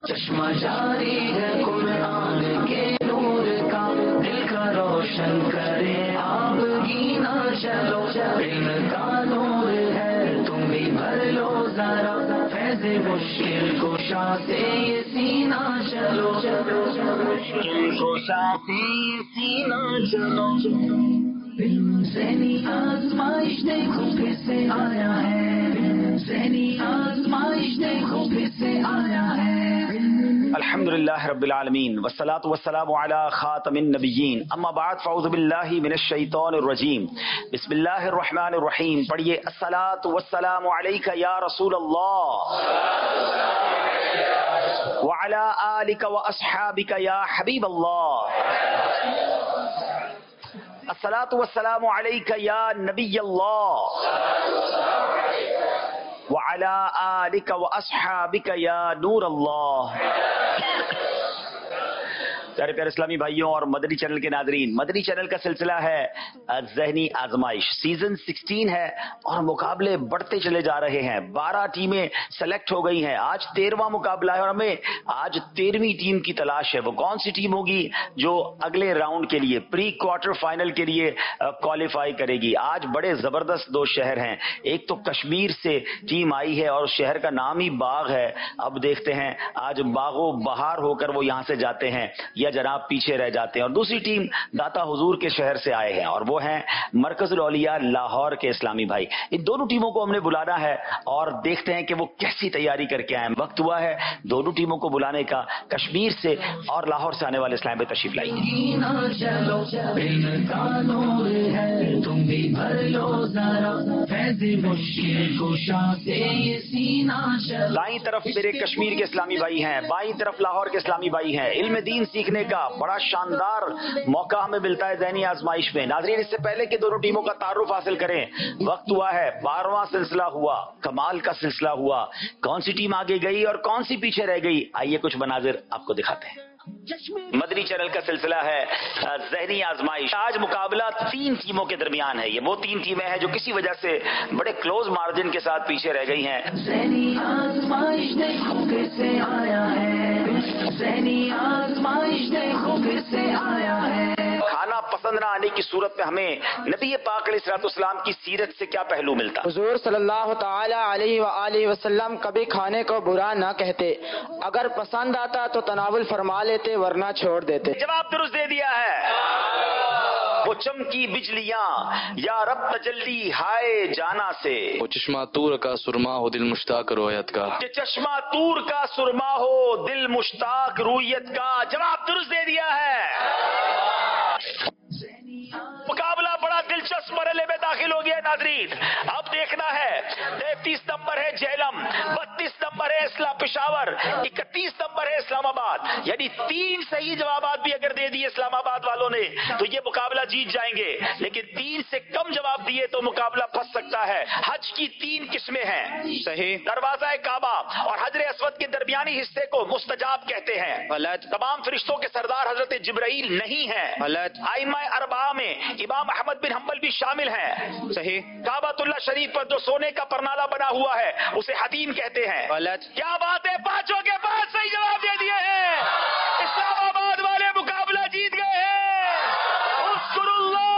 چشمہ جاری ہے قرآن کے نور کا، دل کا روشن کرے آپ گینا چلو، علم کا نور ہے تم بھی بھر لو ذرا، فیض مشکل کشا سے یہ سینہ چلو، مشکل کشا سے یہ سینہ چلو، ذہنی آزمائش دیکھو پھر سے آیا ہے، ذہنی آزمائش دیکھو پھر سے آیا ہے۔ الحمدللہ رب العالمین والصلاة والسلام علی خاتم النبیین، اما بعد فاعوذ باللہ من الشیطان الرجیم، بسم اللہ الرحمن الرحیم۔ پڑھیے الصلاة والسلام علیک یا رسول اللہ وعلی آلک واصحابک یا حبیب اللہ، الصلاة والسلام علیک یا نبی اللہ وعلی آلک واصحابک یا نور اللہ۔ پیارے پیارے اسلامی بھائیوں اور مدنی چینل کے ناظرین، مدنی چینل کا سلسلہ ہے ذہنی آزمائش، سیزن 16 ہے اور مقابلے بڑھتے چلے جا رہے ہیں۔ 12 ٹیمیں سلیکٹ ہو گئی ہیں، آج 13واں مقابلہ ہے اور ہمیں آج 13ویں ٹیم کی تلاش ہے۔ وہ کون سی ٹیم ہوگی جو اگلے راؤنڈ کے لیے پری کوارٹر فائنل کے لیے کوالیفائی کرے گی؟ آج بڑے زبردست دو شہر ہیں، ایک تو کشمیر سے ٹیم آئی ہے اور شہر کا نام ہی باغ ہے، اب دیکھتے ہیں آج باغ و بہار ہو کر وہ یہاں سے جاتے ہیں یا جناب پیچھے رہ جاتے ہیں۔ اور دوسری ٹیم داتا حضور کے شہر سے آئے ہیں اور وہ ہیں مرکز الاولیاء لاہور کے اسلامی بھائی۔ ان دونوں ٹیموں کو ہم نے بلانا ہے اور دیکھتے ہیں کہ وہ کیسی تیاری کر کے آئے ہیں۔ وقت ہوا ہے دونوں ٹیموں کو بلانے کا۔ کشمیر سے اور لاہور سے آنے والے اسلام بھائی تشریف لائیے۔ دائیں طرف میرے کشمیر کے اسلامی بھائی ہیں، بائیں طرف لاہور کے اسلامی بھائی ہیں۔ علم دین سیکھنے کا بڑا شاندار موقع ہمیں ملتا ہے ذہنی آزمائش میں۔ ناظرین، اس سے پہلے کہ دونوں ٹیموں کا تعارف حاصل کریں، وقت ہوا ہے 12واں سلسلہ ہوا، کمال کا سلسلہ ہوا۔ کون سی ٹیم آگے گئی اور کون سی پیچھے رہ گئی، آئیے کچھ مناظر آپ کو دکھاتے ہیں۔ مدنی چینل کا سلسلہ ہے ذہنی آزمائش۔ آج مقابلہ 3 ٹیموں کے درمیان ہے۔ یہ وہ 3 ٹیمیں ہیں جو کسی وجہ سے بڑے کلوز مارجن کے ساتھ پیچھے رہ گئی ہیں۔ ذہنی آزمائش دیکھو پھر سے آیا ہے، ذہنی آزمائش دیکھو پھر سے آیا ہے۔ کھانا پسند نہ آنے کی صورت میں ہمیں نبی پاک علیہ الصلوۃ والسلام کی سیرت سے کیا پہلو ملتا؟ حضور صلی اللہ تعالی علیہ وآلہ وسلم کبھی کھانے کو برا نہ کہتے، اگر پسند آتا تو تناول فرما لیتے ورنہ چھوڑ دیتے۔ جواب درست دے دیا ہے۔ وہ چمکی بجلیاں یا رب تجلی ہائے جانا سے، وہ چشمہ طور کا سرما ہو دل مشتاق رویت کا، کہ چشمہ طور کا سرما ہو دل مشتاق رویت کا۔ جواب درست دے دیا ہے۔ مقابلہ بڑا دلچسپ مرحلے میں داخل ہو گیا ناظرین۔ اب دیکھنا ہے 33 نمبر ہے جہلم، 32 نمبر ہے اسلام پشاور، 31 نمبر ہے اسلام آباد۔ یعنی 3 صحیح جوابات بھی اگر دے دیے اسلام آباد والوں نے تو یہ مقابلہ جیت جائیں گے، لیکن 3 سے کم جواب دیے تو مقابلہ پھنس سکتا ہے۔ حج کی 3 قسمیں ہیں، صحیح، دروازہ کعبہ اور حجر اسود کے درمیانی حصے کو مستجاب کہتے ہیں، غلط، تمام فرشتوں کے سردار حضرت جبرائیل نہیں ہیں، غلط، ائمہ اربعہ میں امام احمد بن حنبل بھی شامل ہیں، صحیح، کعبۃ اللہ شریف پر جو سونے کا پرنالہ بنا ہوا ہے اسے حتیم کہتے ہیں، غلط۔ کیا بات ہے، 5 کے 5 صحیح جواب دے دیے ہیں۔ اسلام آباد والے مقابلہ جیت گئے ہیں۔ اذکر اللہ۔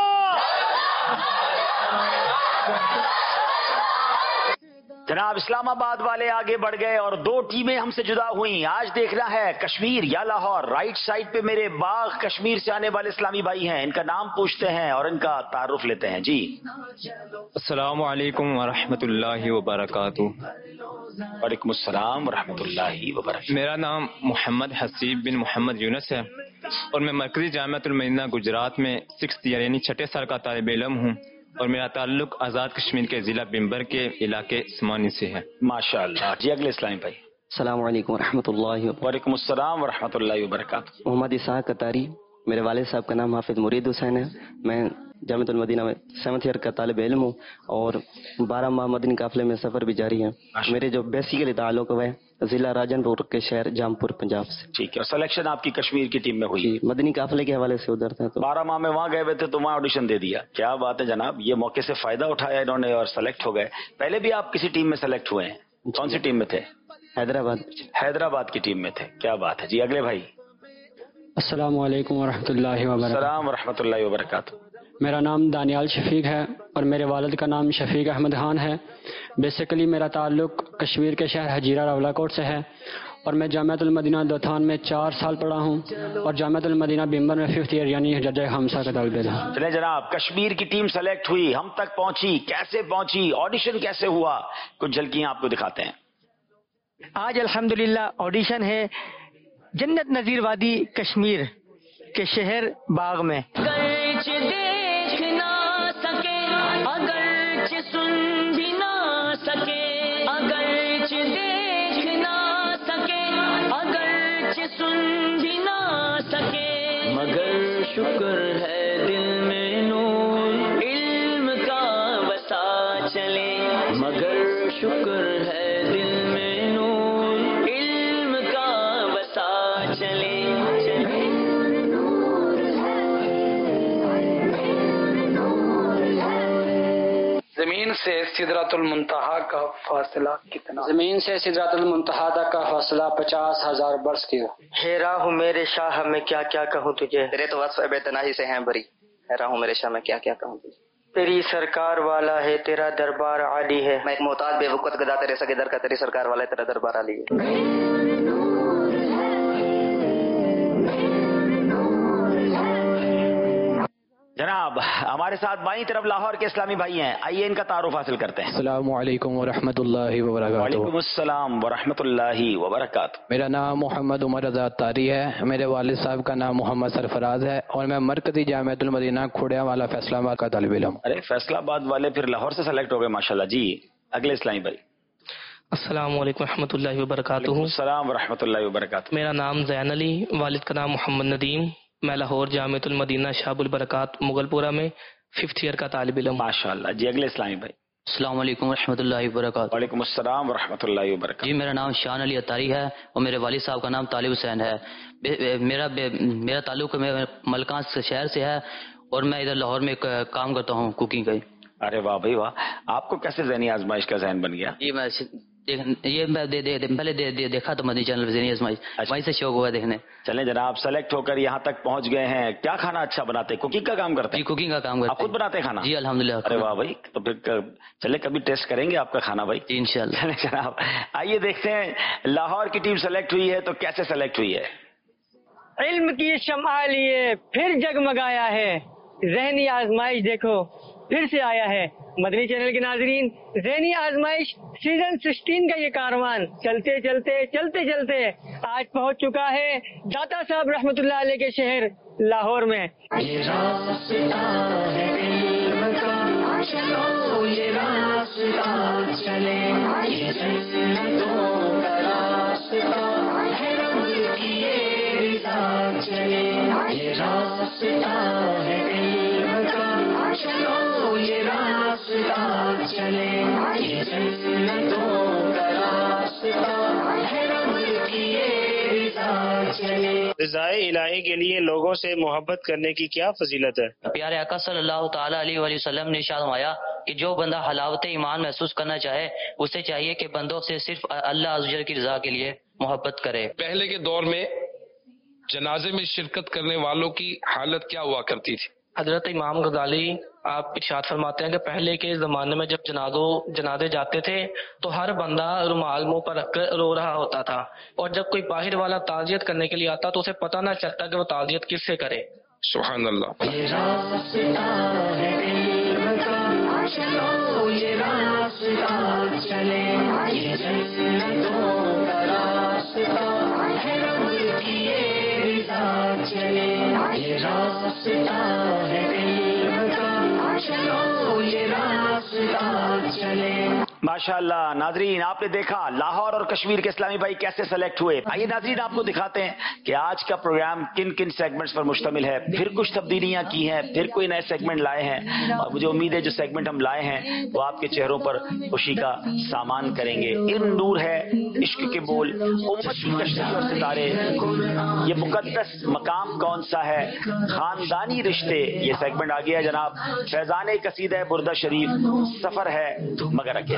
جناب اسلام آباد والے آگے بڑھ گئے اور 2 ٹیمیں ہم سے جدا ہوئیں۔ آج دیکھنا ہے کشمیر یا لاہور۔ رائٹ سائڈ پہ میرے باغ کشمیر سے آنے والے اسلامی بھائی ہیں، ان کا نام پوچھتے ہیں اور ان کا تعارف لیتے ہیں۔ جی السلام علیکم ورحمۃ اللہ وبرکاتہ۔ وعلیکم السلام ورحمۃ اللہ وبرکاتہ۔ میرا نام محمد حسیب بن محمد یونس ہے اور میں مرکزی جامعۃ المدینہ گجرات میں 6th ایئر یعنی 6 سال کا طالب علم ہوں، اور میرا تعلق آزاد کشمیر کے ضلع بمبر کے علاقے سمانی سے ہے۔ ماشاء اللہ۔ جی اگلے اسلامی بھائی۔ السلام علیکم ورحمۃ اللہ وبرکاتہ۔ وعلیکم السلام ورحمۃ اللہ وبرکاتہ۔ محمد اسحاق قطاری، میرے والد صاحب کا نام حافظ مرید حسین ہے، میں جامعۃ المدینہ میں 7th ایئر کا طالب علم ہوں اور 12 ماہ مدنی قافلے میں سفر بھی جاری ہے۔ میرے جو بیسیکلی تعلق ہے ضلع راجن پور کے شہر جامپور پنجاب سے۔ ٹھیک ہے، اور سلیکشن آپ کی کشمیر کی ٹیم میں ہوئی؟ جی، مدنی قافلے کے حوالے سے ادھر تھا تو 12 ماہ میں وہاں گئے ہوئے تھے تو وہاں آڈیشن دے دیا۔ کیا بات ہے جناب، یہ موقع سے فائدہ اٹھایا انہوں نے اور سلیکٹ ہو گئے۔ پہلے بھی آپ کسی ٹیم میں سلیکٹ ہوئے ہیں؟ کون سی ٹیم میں تھے؟ حیدرآباد. حیدرآباد کی ٹیم میں تھے. کیا بات ہے جی. اگلے بھائی. السلام علیکم ورحمۃ اللہ وبرکاتہ. السلام ورحمۃ اللہ وبرکاتہ. میرا نام دانیال شفیق ہے اور میرے والد کا نام شفیق احمد خان ہے. بیسیکلی میرا تعلق کشمیر کے شہر حجیرہ راولا کوٹ سے ہے اور میں جامعۃ المدینہ دوتھان میں 4 سال پڑھا ہوں اور جامعۃ المدینہ بمبر میں 5th ایئر یعنی درجہ خامسہ کا طالب علم. چلیں جناب, کشمیر کی ٹیم سلیکٹ ہوئی, ہم تک پہنچی, کیسے پہنچی, آڈیشن کیسے ہوا, کچھ جھلکیاں آپ کو دکھاتے ہیں. آج الحمدللہ آڈیشن ہے جنت نظیر وادی کشمیر کے شہر باغ میں. دیکھ نہ سکے اگرچہ سن بھی نہ سکے, اگرچہ دیکھ نہ سکے اگرچہ سن بھی نہ سکے, مگر شکر ہے دل میں نور علم کا وسا چلے, مگر شکر ہے دل میں نور علم کا وسا چلے. زمین سے سدرۃ المنتہا کا فاصلہ کتنا؟ زمین سے سدرۃ المنتہا تک کا فاصلہ 50,000 برس کی. حیران ہوں میرے شاہ میں کیا کیا کہوں تجھے, تیرے تو وصف بے تناہی سے ہیں بری, حیران ہوں میرے شاہ میں کیا کیا کہوں تجھے. تیری سرکار والا ہے تیرا دربار عالی ہے, میں ایک محتاج بے وقت گدا تیرے سگے در کا, تیری سرکار والا ہے تیرا دربار عالی ہے. جناب ہمارے ساتھ بائیں طرف لاہور کے اسلامی بھائی ہیں, آئیے ان کا تعارف حاصل کرتے ہیں. السلام علیکم ورحمۃ اللہ وبرکاتہ. وعلیکم السلام ورحمۃ اللہ وبرکاتہ. میرا نام محمد عمر رضا تاری ہے, میرے والد صاحب کا نام محمد سرفراز ہے اور میں مرکزی جامعۃ المدینہ کھوڑیا والا فیصلہ آباد کا طالب علم. ارے فیصلہ آباد والے پھر لاہور سے سلیکٹ ہو گئے ماشاءاللہ جی. اگلے اسلامی بھائی. السلام علیکم ورحمۃ اللہ وبرکاتہ. السلام ورحمۃ اللہ وبرکاتہ. میرا نام زین علی, والد کا نام محمد ندیم, میں لاہور جامعۃ المدینہ شاب البرکات مغل پورہ میں 5th ایئر کا طالب علم. ماشاءاللہ جی. اگلے اسلامی بھائی. السلام علیکم ورحمۃ اللہ وبرکاتہ. وعلیکم السلام ورحمۃ اللہ وبرکاتہ. جی میرا نام شان علی اتاری ہے اور میرے والد صاحب کا نام طالب حسین ہے. میرا تعلق ملکان شہر سے ہے اور میں ادھر لاہور میں کام کرتا ہوں کوکنگ کا. ارے واہ بھائی واہ, آپ کو کیسے ذہنی آزمائش کا ذہن بن گیا؟ جی میں پہلے دیکھا تو مدنی چینل ذہنی آزمائش, وہیں سے شوق ہوا دیکھنے. چلیں جناب, سلیکٹ ہو کر یہاں تک پہنچ گئے ہیں. کیا کھانا اچھا بناتے ہیں؟ کوکنگ کا کام کرتے ہیں؟ جی کوکنگ کا کام کرتے ہیں. آپ خود بناتے ہیں کھانا؟ جی الحمدللہ. ارے واہ بھائی, تو پھر چلے کبھی ٹیسٹ کریں گے آپ کا کھانا بھائی. جی انشاءاللہ. چلیں جناب, آئیے دیکھتے ہیں لاہور کی ٹیم سلیکٹ ہوئی ہے تو کیسے سلیکٹ ہوئی ہے. علم کی شمع لیے پھر جگمگایا ہے, ذہنی آزمائش دیکھو پھر سے آیا ہے. مدنی چینل کے ناظرین, ذہنی آزمائش سیزن 16 کا یہ کاروان چلتے چلتے آج پہنچ چکا ہے داتا صاحب رحمۃ اللہ علیہ کے شہر لاہور میں. یہ راستہ ہے علم کا, چلو یہ راستہ چلے, یہ جنتوں کا راستہ ہے, رب کی یہ رضا چلے. یہ راستہ ہے علم کا, چلو یہ راستہ چلے, یہ جنتوں کا راستہ ہے, رب کی یہ رضا چلے. رضائے الہی کے لیے لوگوں سے محبت کرنے کی کیا فضیلت ہے؟ پیارے آقا صلی اللہ تعالیٰ علیہ وآلہ وسلم نے ارشاد فرمایا کہ جو بندہ حلاوت ایمان محسوس کرنا چاہے اسے چاہیے کہ بندوں سے صرف اللہ عز و جل کی رضا کے لیے محبت کرے. پہلے کے دور میں جنازے میں شرکت کرنے والوں کی حالت کیا ہوا کرتی تھی؟ حضرت امام غزالی آپ ارشاد فرماتے ہیں کہ پہلے کے زمانے میں جب جنازے جاتے تھے تو ہر بندہ رومال منہ پر رکھ کر رو رہا ہوتا تھا, اور جب کوئی باہر والا تعزیت کرنے کے لیے آتا تو اسے پتہ نہ چلتا کہ وہ تعزیت کس سے کرے. سبحان اللہ. یہ راستہ ہے علم کا, چلو یہ راستہ چلے, یہ جنتوں کا راستہ ہے, رب کی یہ رضا چلے. یہ راستہ ہے علم کا, چلو یہ راستہ چلے. ماشاءاللہ. ناظرین آپ نے دیکھا لاہور اور کشمیر کے اسلامی بھائی کیسے سلیکٹ ہوئے. آئیے ناظرین آپ کو دکھاتے ہیں کہ آج کا پروگرام کن کن سیگمنٹس پر مشتمل ہے. پھر کچھ تبدیلیاں کی ہیں, پھر کوئی نئے سیگمنٹ لائے ہیں, اور مجھے امید ہے جو سیگمنٹ ہم لائے ہیں وہ آپ کے چہروں پر خوشی کا سامان کریں گے. علم نور ہے, عشق کے بول, امت کی کشتی اور ستارے, یہ مقدس مقام کون سا ہے, خاندانی رشتے, یہ سیگمنٹ آ گیا جناب. فیضان قصیدہ بردہ شریف, سفر ہے مگر اکیلے.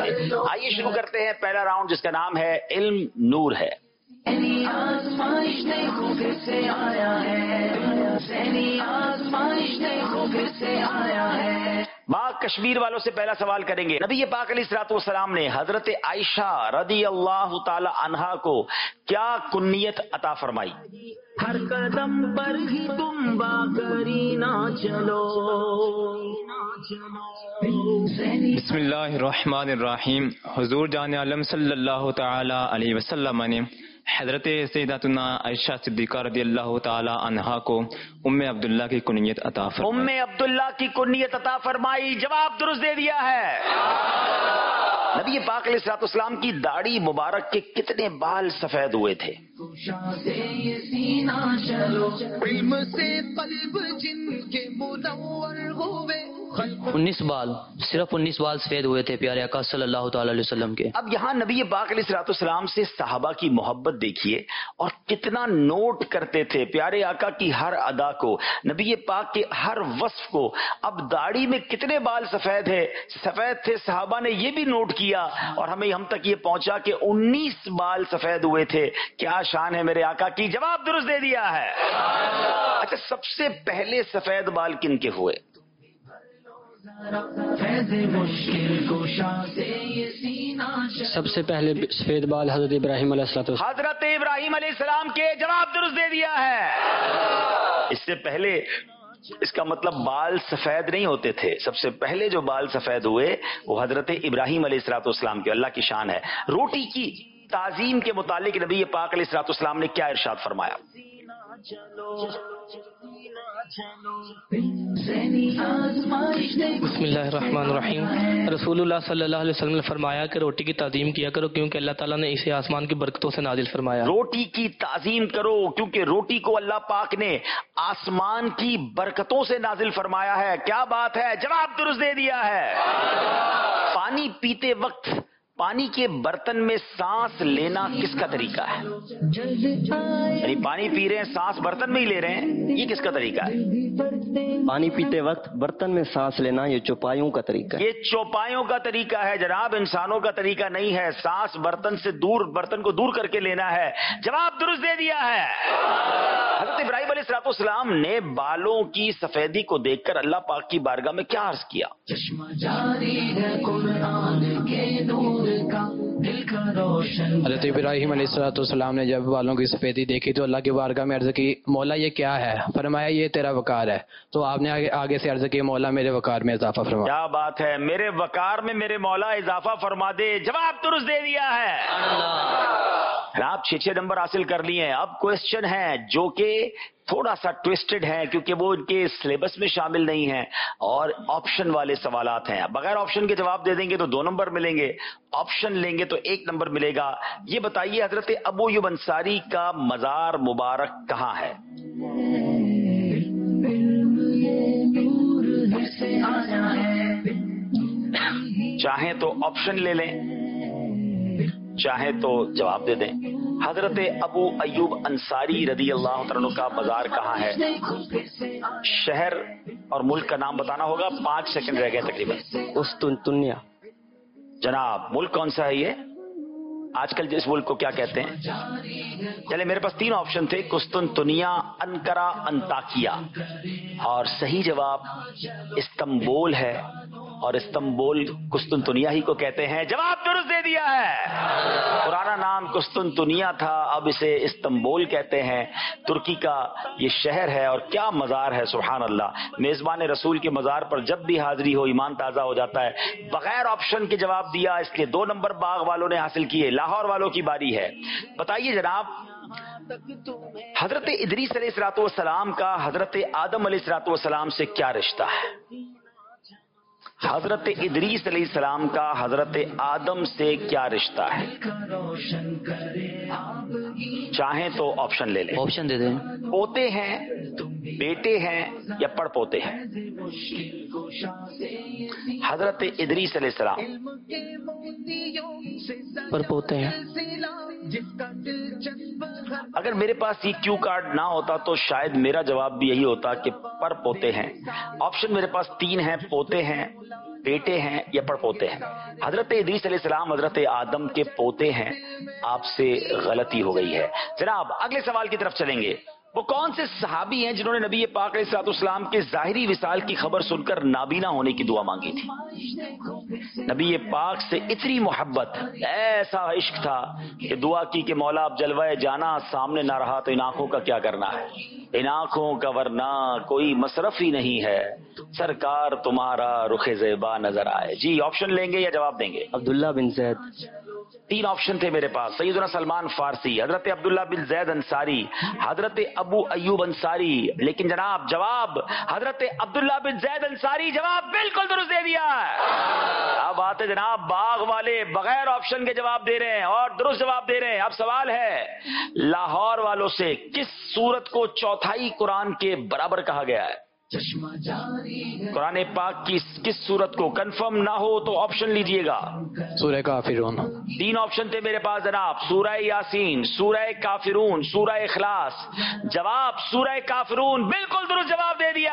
آئیے شروع کرتے ہیں پہلا راؤنڈ جس کا نام ہے علم نور ہے. آزمائش دیکھو پھر سے آیا ہے, آزمائش دیکھو پھر سے آیا ہے. ماں کشمیر والوں سے پہلا سوال کریں گے. نبی پاک علیہ الصلوۃ والسلام نے حضرت عائشہ رضی اللہ تعالی عنہا کو کیا کنیت عطا فرمائی؟ ہر قدم پر ہی تم با کرینا چلو. بسم اللہ الرحمن الرحیم. حضور جان عالم صلی اللہ تعالی علیہ وسلم نے حضرت سیداتنا عائشہ صدیقہ رضی اللہ تعالی عنہا کو ام عبداللہ کی کنیت عطا فرمائی. ام عبداللہ کی کنیت عطا فرمائی. جواب درست دے دیا ہے. نبی پاک علیہ الصلوۃ والسلام کی داڑھی مبارک کے کتنے بال سفید ہوئے تھے؟ 19 بال, صرف 19 بال سفید ہوئے تھے پیارے آقا صلی اللہ تعالی علیہ وسلم کے. اب یہاں نبی پاک علیہ الصلوۃ والسلام سے صحابہ کی محبت دیکھیے اور کتنا نوٹ کرتے تھے پیارے آقا کی ہر ادا کو, نبی پاک کے ہر وصف کو. اب داڑھی میں کتنے بال سفید تھے صحابہ نے یہ بھی نوٹ کیا اور ہم تک یہ پہنچا کہ 19 بال سفید ہوئے تھے. کیا شان ہے میرے آقا کی. جواب درست دے دیا ہے. اچھا, سب سے پہلے سفید بال کن کے ہوئے؟ سب سے پہلے سفید بال حضرت ابراہیم علیہ السلام. حضرت ابراہیم علیہ السلام کے. جواب درست دے دیا ہے. اس سے پہلے اس کا مطلب بال سفید نہیں ہوتے تھے. سب سے پہلے جو بال سفید ہوئے وہ حضرت ابراہیم علیہ الصلوۃ والسلام کے. اللہ کی شان ہے. روٹی کی تعظیم کے متعلق نبی پاک علیہ الصلوۃ والسلام نے کیا ارشاد فرمایا؟ بسم اللہ الرحمن الرحیم. رسول اللہ صلی اللہ علیہ وسلم نے فرمایا کہ روٹی کی تعظیم کیا کرو کیونکہ اللہ تعالیٰ نے اسے آسمان کی برکتوں سے نازل فرمایا. روٹی کی تعظیم کرو کیونکہ روٹی کو اللہ پاک نے آسمان کی برکتوں سے نازل فرمایا ہے. کیا بات ہے. جواب درست دے دیا ہے. پانی پیتے وقت پانی کے برتن میں سانس لینا کس کا طریقہ ہے؟ یعنی پانی پی رہے ہیں, سانس برتن میں ہی لے رہے ہیں, یہ کس کا طریقہ ہے؟ پانی پیتے وقت برتن میں سانس لینا یہ چوپایوں کا طریقہ ہے. یہ چوپایوں کا طریقہ ہے جناب, انسانوں کا طریقہ نہیں ہے. سانس برتن سے دور, برتن کو دور کر کے لینا ہے. جواب درست دے دیا ہے. حضرت ابراہیم علیہ الصلوۃ والسلام نے بالوں کی سفیدی کو دیکھ کر اللہ پاک کی بارگاہ میں کیا عرض کیا؟ حضرت ابراہیم علیہ السلام نے جب بالوں کی سفیدی دیکھی تو اللہ کی بارگاہ میں عرض کی, مولا یہ کیا ہے؟ فرمایا یہ تیرا وقار ہے. تو آپ نے آگے سے عرض کی, مولا میرے وقار میں اضافہ فرما. کیا بات ہے. میرے وقار میں میرے مولا اضافہ فرما دے. جواب درست دے دیا ہے. آپ 6 نمبر حاصل کر لیے ہیں. اب کوشچن ہے جو کہ تھوڑا سا ٹویسٹڈ ہیں کیونکہ وہ ان کے سلیبس میں شامل نہیں ہیں اور آپشن والے سوالات ہیں. بغیر آپشن کے جواب دے دیں گے تو 2 نمبر ملیں گے, آپشن لیں گے تو 1 نمبر ملے گا. یہ بتائیے حضرت ابو ایوب انصاری کا مزار مبارک کہاں ہے؟ چاہیں تو آپشن لے لیں, چاہیں تو جواب دے دیں. حضرت ابو ایوب انصاری رضی اللہ عنہ کا مزار کہاں ہے؟ شہر اور ملک کا نام بتانا ہوگا. 5 سیکنڈ رہ گئے تقریباً. قسطنطنیہ. جناب ملک کون سا ہے یہ؟ آج کل جس ملک کو کیا کہتے ہیں؟ چلے میرے پاس 3 آپشن تھے, قسطنطنیہ, انقرہ, انطاکیہ. اور صحیح جواب استنبول ہے اور استنبول قسطنطنیہ ہی کو کہتے ہیں. جواب درست دے دیا ہے. پرانا نام قسطنطنیہ تھا, اب اسے استنبول کہتے ہیں. ترکی کا یہ شہر ہے اور کیا مزار ہے. سبحان اللہ. میزبان رسول کے مزار پر جب بھی حاضری ہو ایمان تازہ ہو جاتا ہے. بغیر آپشن کے جواب دیا, اس کے 2 نمبر باغ والوں نے حاصل کیے. لاہور والوں کی باری ہے. بتائیے جناب, حضرت ادریس علیہ الصلوۃ والسلام کا حضرت آدم علیہ الصلوۃ والسلام سے کیا رشتہ ہے؟ حضرت ادریس علیہ السلام کا حضرت آدم سے کیا رشتہ ہے؟ چاہیں تو آپشن لے لیں. آپشن دے دیں. پوتے ہیں, بیٹے ہیں یا پڑ پوتے ہیں؟ حضرت ادریس علیہ السلام پر پوتے ہیں. اگر میرے پاس یہ کیو کارڈ نہ ہوتا تو شاید میرا جواب بھی یہی ہوتا کہ پر پوتے ہیں. آپشن میرے پاس 3 ہیں, پوتے ہیں, بیٹے ہیں یا پڑپوتے ہیں؟ حضرت ادریس علیہ السلام حضرت آدم کے پوتے ہیں. آپ سے غلطی ہو گئی ہے. جناب اگلے سوال کی طرف چلیں گے. وہ کون سے صحابی ہیں جنہوں نے نبی پاک علیہ الصلوۃ والسلام کے ظاہری وصال کی خبر سن کر نابینا ہونے کی دعا مانگی تھی؟ نبی پاک سے اتنی محبت، ایسا عشق تھا کہ دعا کی کہ مولا اب جلوہ جانا سامنے نہ رہا تو ان آنکھوں کا کیا کرنا ہے، ان آنکھوں کا ورنہ کوئی مصرف ہی نہیں ہے، سرکار تمہارا رخ زیبا نظر آئے. جی آپشن لیں گے یا جواب دیں گے؟ عبداللہ بن زید. 3 آپشن تھے میرے پاس. سیدنا سلمان فارسی، حضرت عبداللہ بن زید انصاری، حضرت ابو ایوب انصاری. لیکن جناب جواب حضرت عبداللہ بن زید انصاری، جواب بالکل درست دے دیا ہے. اب بات ہے جناب باغ والے بغیر آپشن کے جواب دے رہے ہیں اور درست جواب دے رہے ہیں. اب سوال ہے لاہور والوں سے، کس سورت کو چوتھائی قرآن کے برابر کہا گیا ہے؟ قرآن پاک کی کس سورت کو؟ کنفرم نہ ہو تو آپشن لیجئے گا. سورہ کافرون. 3 آپشن تھے میرے پاس جناب، سورہ یاسین، سورہ کافرون، سورہ اخلاص. جواب سورہ کافرون، بالکل درست جواب دے دیا.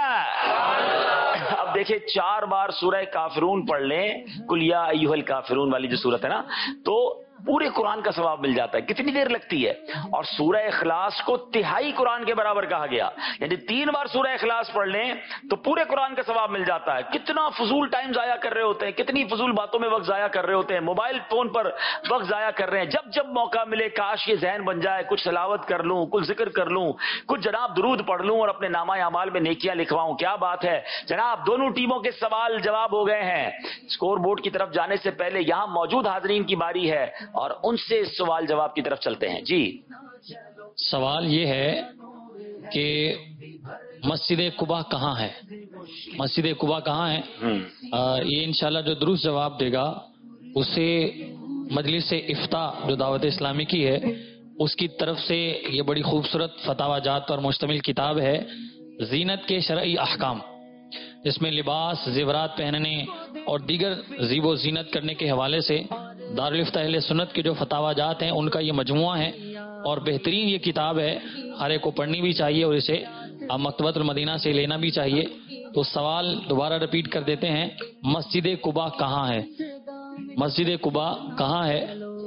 اب دیکھیں 4 بار سورہ کافرون پڑھ لیں، قل یا ایھا الکافرون والی جو سورت ہے نا، تو پورے قرآن کا ثواب مل جاتا ہے. کتنی دیر لگتی ہے؟ اور سورہ اخلاص کو تہائی قرآن کے برابر کہا گیا، یعنی 3 بار سورہ اخلاص پڑھ لیں تو پورے قرآن کا ثواب مل جاتا ہے. کتنا فضول ٹائم ضائع کر رہے ہوتے ہیں، کتنی فضول باتوں میں وقت ضائع کر رہے ہوتے ہیں، موبائل فون پر وقت ضائع کر رہے ہیں. جب جب موقع ملے کاش یہ ذہن بن جائے کچھ تلاوت کر لوں، کچھ ذکر کر لوں، کچھ جناب درود پڑھ لوں اور اپنے نامہ اعمال میں نیکیاں لکھواؤں. کیا بات ہے جناب. دونوں ٹیموں کے سوال جواب ہو گئے ہیں. اسکور بورڈ کی طرف جانے سے پہلے یہاں موجود حاضرین کی باری ہے اور ان سے سوال جواب کی طرف چلتے ہیں. جی سوال یہ ہے کہ مسجد قباء کہاں ہے؟ مسجد قباء کہاں ہے؟ یہ انشاءاللہ جو درست جواب دے گا اسے مجلس افتاء جو دعوت اسلامی کی ہے اس کی طرف سے یہ بڑی خوبصورت فتاوی جات پر مشتمل کتاب ہے زینت کے شرعی احکام، جس میں لباس، زیورات پہننے اور دیگر زیب و زینت کرنے کے حوالے سے دارالفتاء اہل سنت کے جو فتاوی جات ہیں ان کا یہ مجموعہ ہے اور بہترین یہ کتاب ہے. ہر ایک کو پڑھنی بھی چاہیے اور اسے مکتبۃ المدینہ سے لینا بھی چاہیے. تو سوال دوبارہ ریپیٹ کر دیتے ہیں، مسجد قباء کہاں ہے؟ مسجد قباء کہاں ہے؟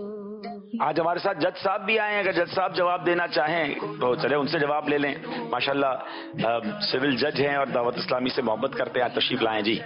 آج ہمارے ساتھ جج صاحب بھی آئے ہیں، اگر جج صاحب جواب دینا چاہیں تو چلے ان سے جواب لے لیں. ماشاءاللہ سول جج ہیں اور دعوت اسلامی سے محبت کرتے ہیں. آج تشریف لائیں. جی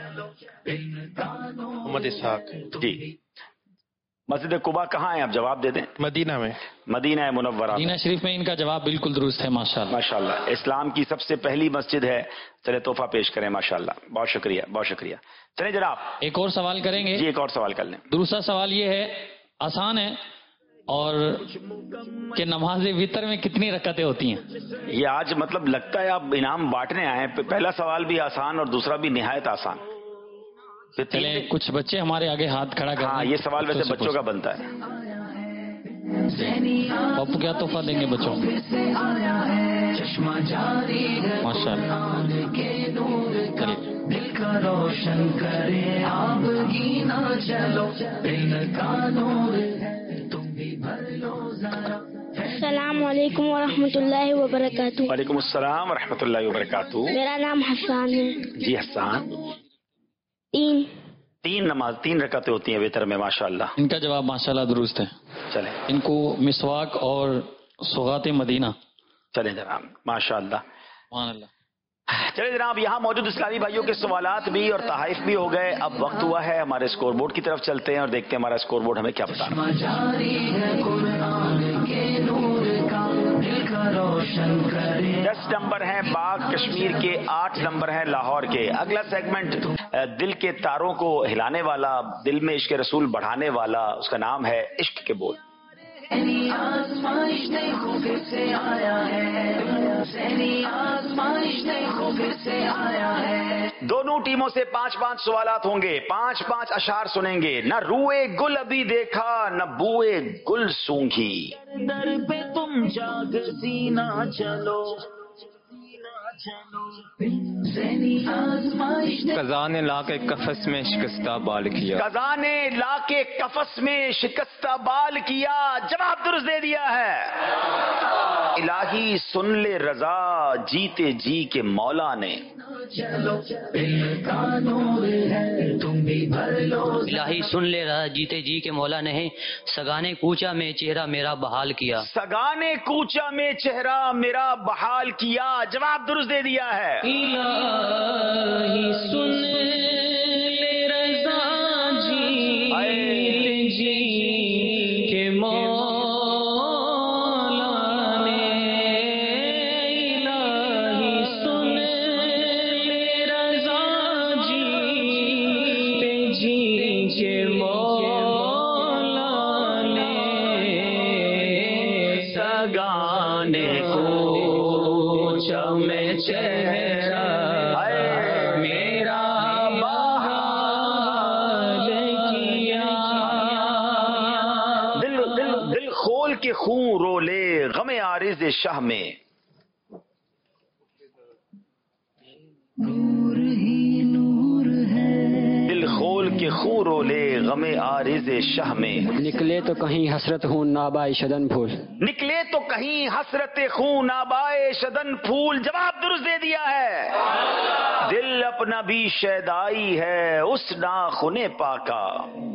محمد اسحاق. جی مسجد قباء کہاں ہے؟ آپ جواب دے دیں. مدینہ میں. مدینہ منورہ. مدینہ شریف میں. ان کا جواب بالکل درست ہے. ماشاءاللہ ماشاءاللہ. اسلام کی سب سے پہلی مسجد ہے. چلے تحفہ پیش کریں. ماشاءاللہ بہت شکریہ بہت شکریہ. چلیں جناب ایک اور سوال کریں گے. جی ایک اور سوال کر لیں. دوسرا سوال یہ ہے، آسان ہے، اور کہ نماز وتر میں کتنی رکعتیں ہوتی ہیں؟ یہ آج مطلب لگتا ہے آپ انعام بانٹنے آئے ہیں. پہلا سوال بھی آسان اور دوسرا بھی نہایت آسان. چلے کچھ بچے ہمارے آگے ہاتھ کھڑا کریں. ہاں یہ سوال ویسے بچوں کا بنتا ہے. باپو کیا تحفہ دیں گے بچوں؟ ماشاءاللہ. روشن کرے آپ گینا چلو السلام علیکم ورحمۃ اللہ وبرکاتہ. وعلیکم السلام ورحمۃ اللہ وبرکاتہ. میرا نام حسان ہے. جی حسان. 3 رکعتیں ہوتی ہیں وتر میں. ماشاءاللہ. ان کا جواب ماشاءاللہ درست ہے. چلیں ان کو مسواک اور سوغات مدینہ. چلیں جناب ماشاءاللہ. سبحان اللہ. چلے جناب یہاں موجود اسلامی بھائیوں کے سوالات بھی اور تحائف بھی ہو گئے. اب وقت ہوا ہے ہمارے اسکور بورڈ کی طرف چلتے ہیں اور دیکھتے ہیں ہمارا اسکور بورڈ ہمیں کیا بتا رہا ہے. 10 نمبر ہیں باغ کشمیر کے، 8 نمبر ہیں لاہور کے. اگلا سیگمنٹ دل کے تاروں کو ہلانے والا، دل میں عشق رسول بڑھانے والا، اس کا نام ہے عشق کے بول. دونوں ٹیموں سے 5-5 سوالات ہوں گے. 5-5 اشعار سنیں گے. نہ روئے گل ابھی دیکھا، نہ بوئے گل سونگھی. در پہ تم جاگ سینا چلو. قضا نے لا کے قفس میں شکستہ بال کیا. قضا نے لا کے قفس میں شکستہ بال کیا. جواب درست دے دیا ہے. الہی سن لے رضا جیتے جی کے مولا نے. الہی سن لے رہا جیتے جی کے مولا نے سگانے کوچا میں چہرہ میرا بحال کیا. سگانے کوچا میں چہرہ میرا بحال کیا. جواب درست دے دیا ہے. الہی سن لے رضا جیتے جی کے مولا نے. الہی سن لے رضا جیتے جی کے مولا نے. سگانے کوچا میں چہرہ میرا بحال کیا. دل کھول کے خون رو لے غم عارض شاہ میں. دل کھول کے خون رو لے غم عارض شاہ میں. نکلے تو کہیں حسرت ہوں نابائے شدن پھول. نکلے تو کہیں حسرت خون آبائے شدن پھول. جواب درست دے دیا ہے. دل اپنا بھی شیدائی ہے اس ناخن پاکا.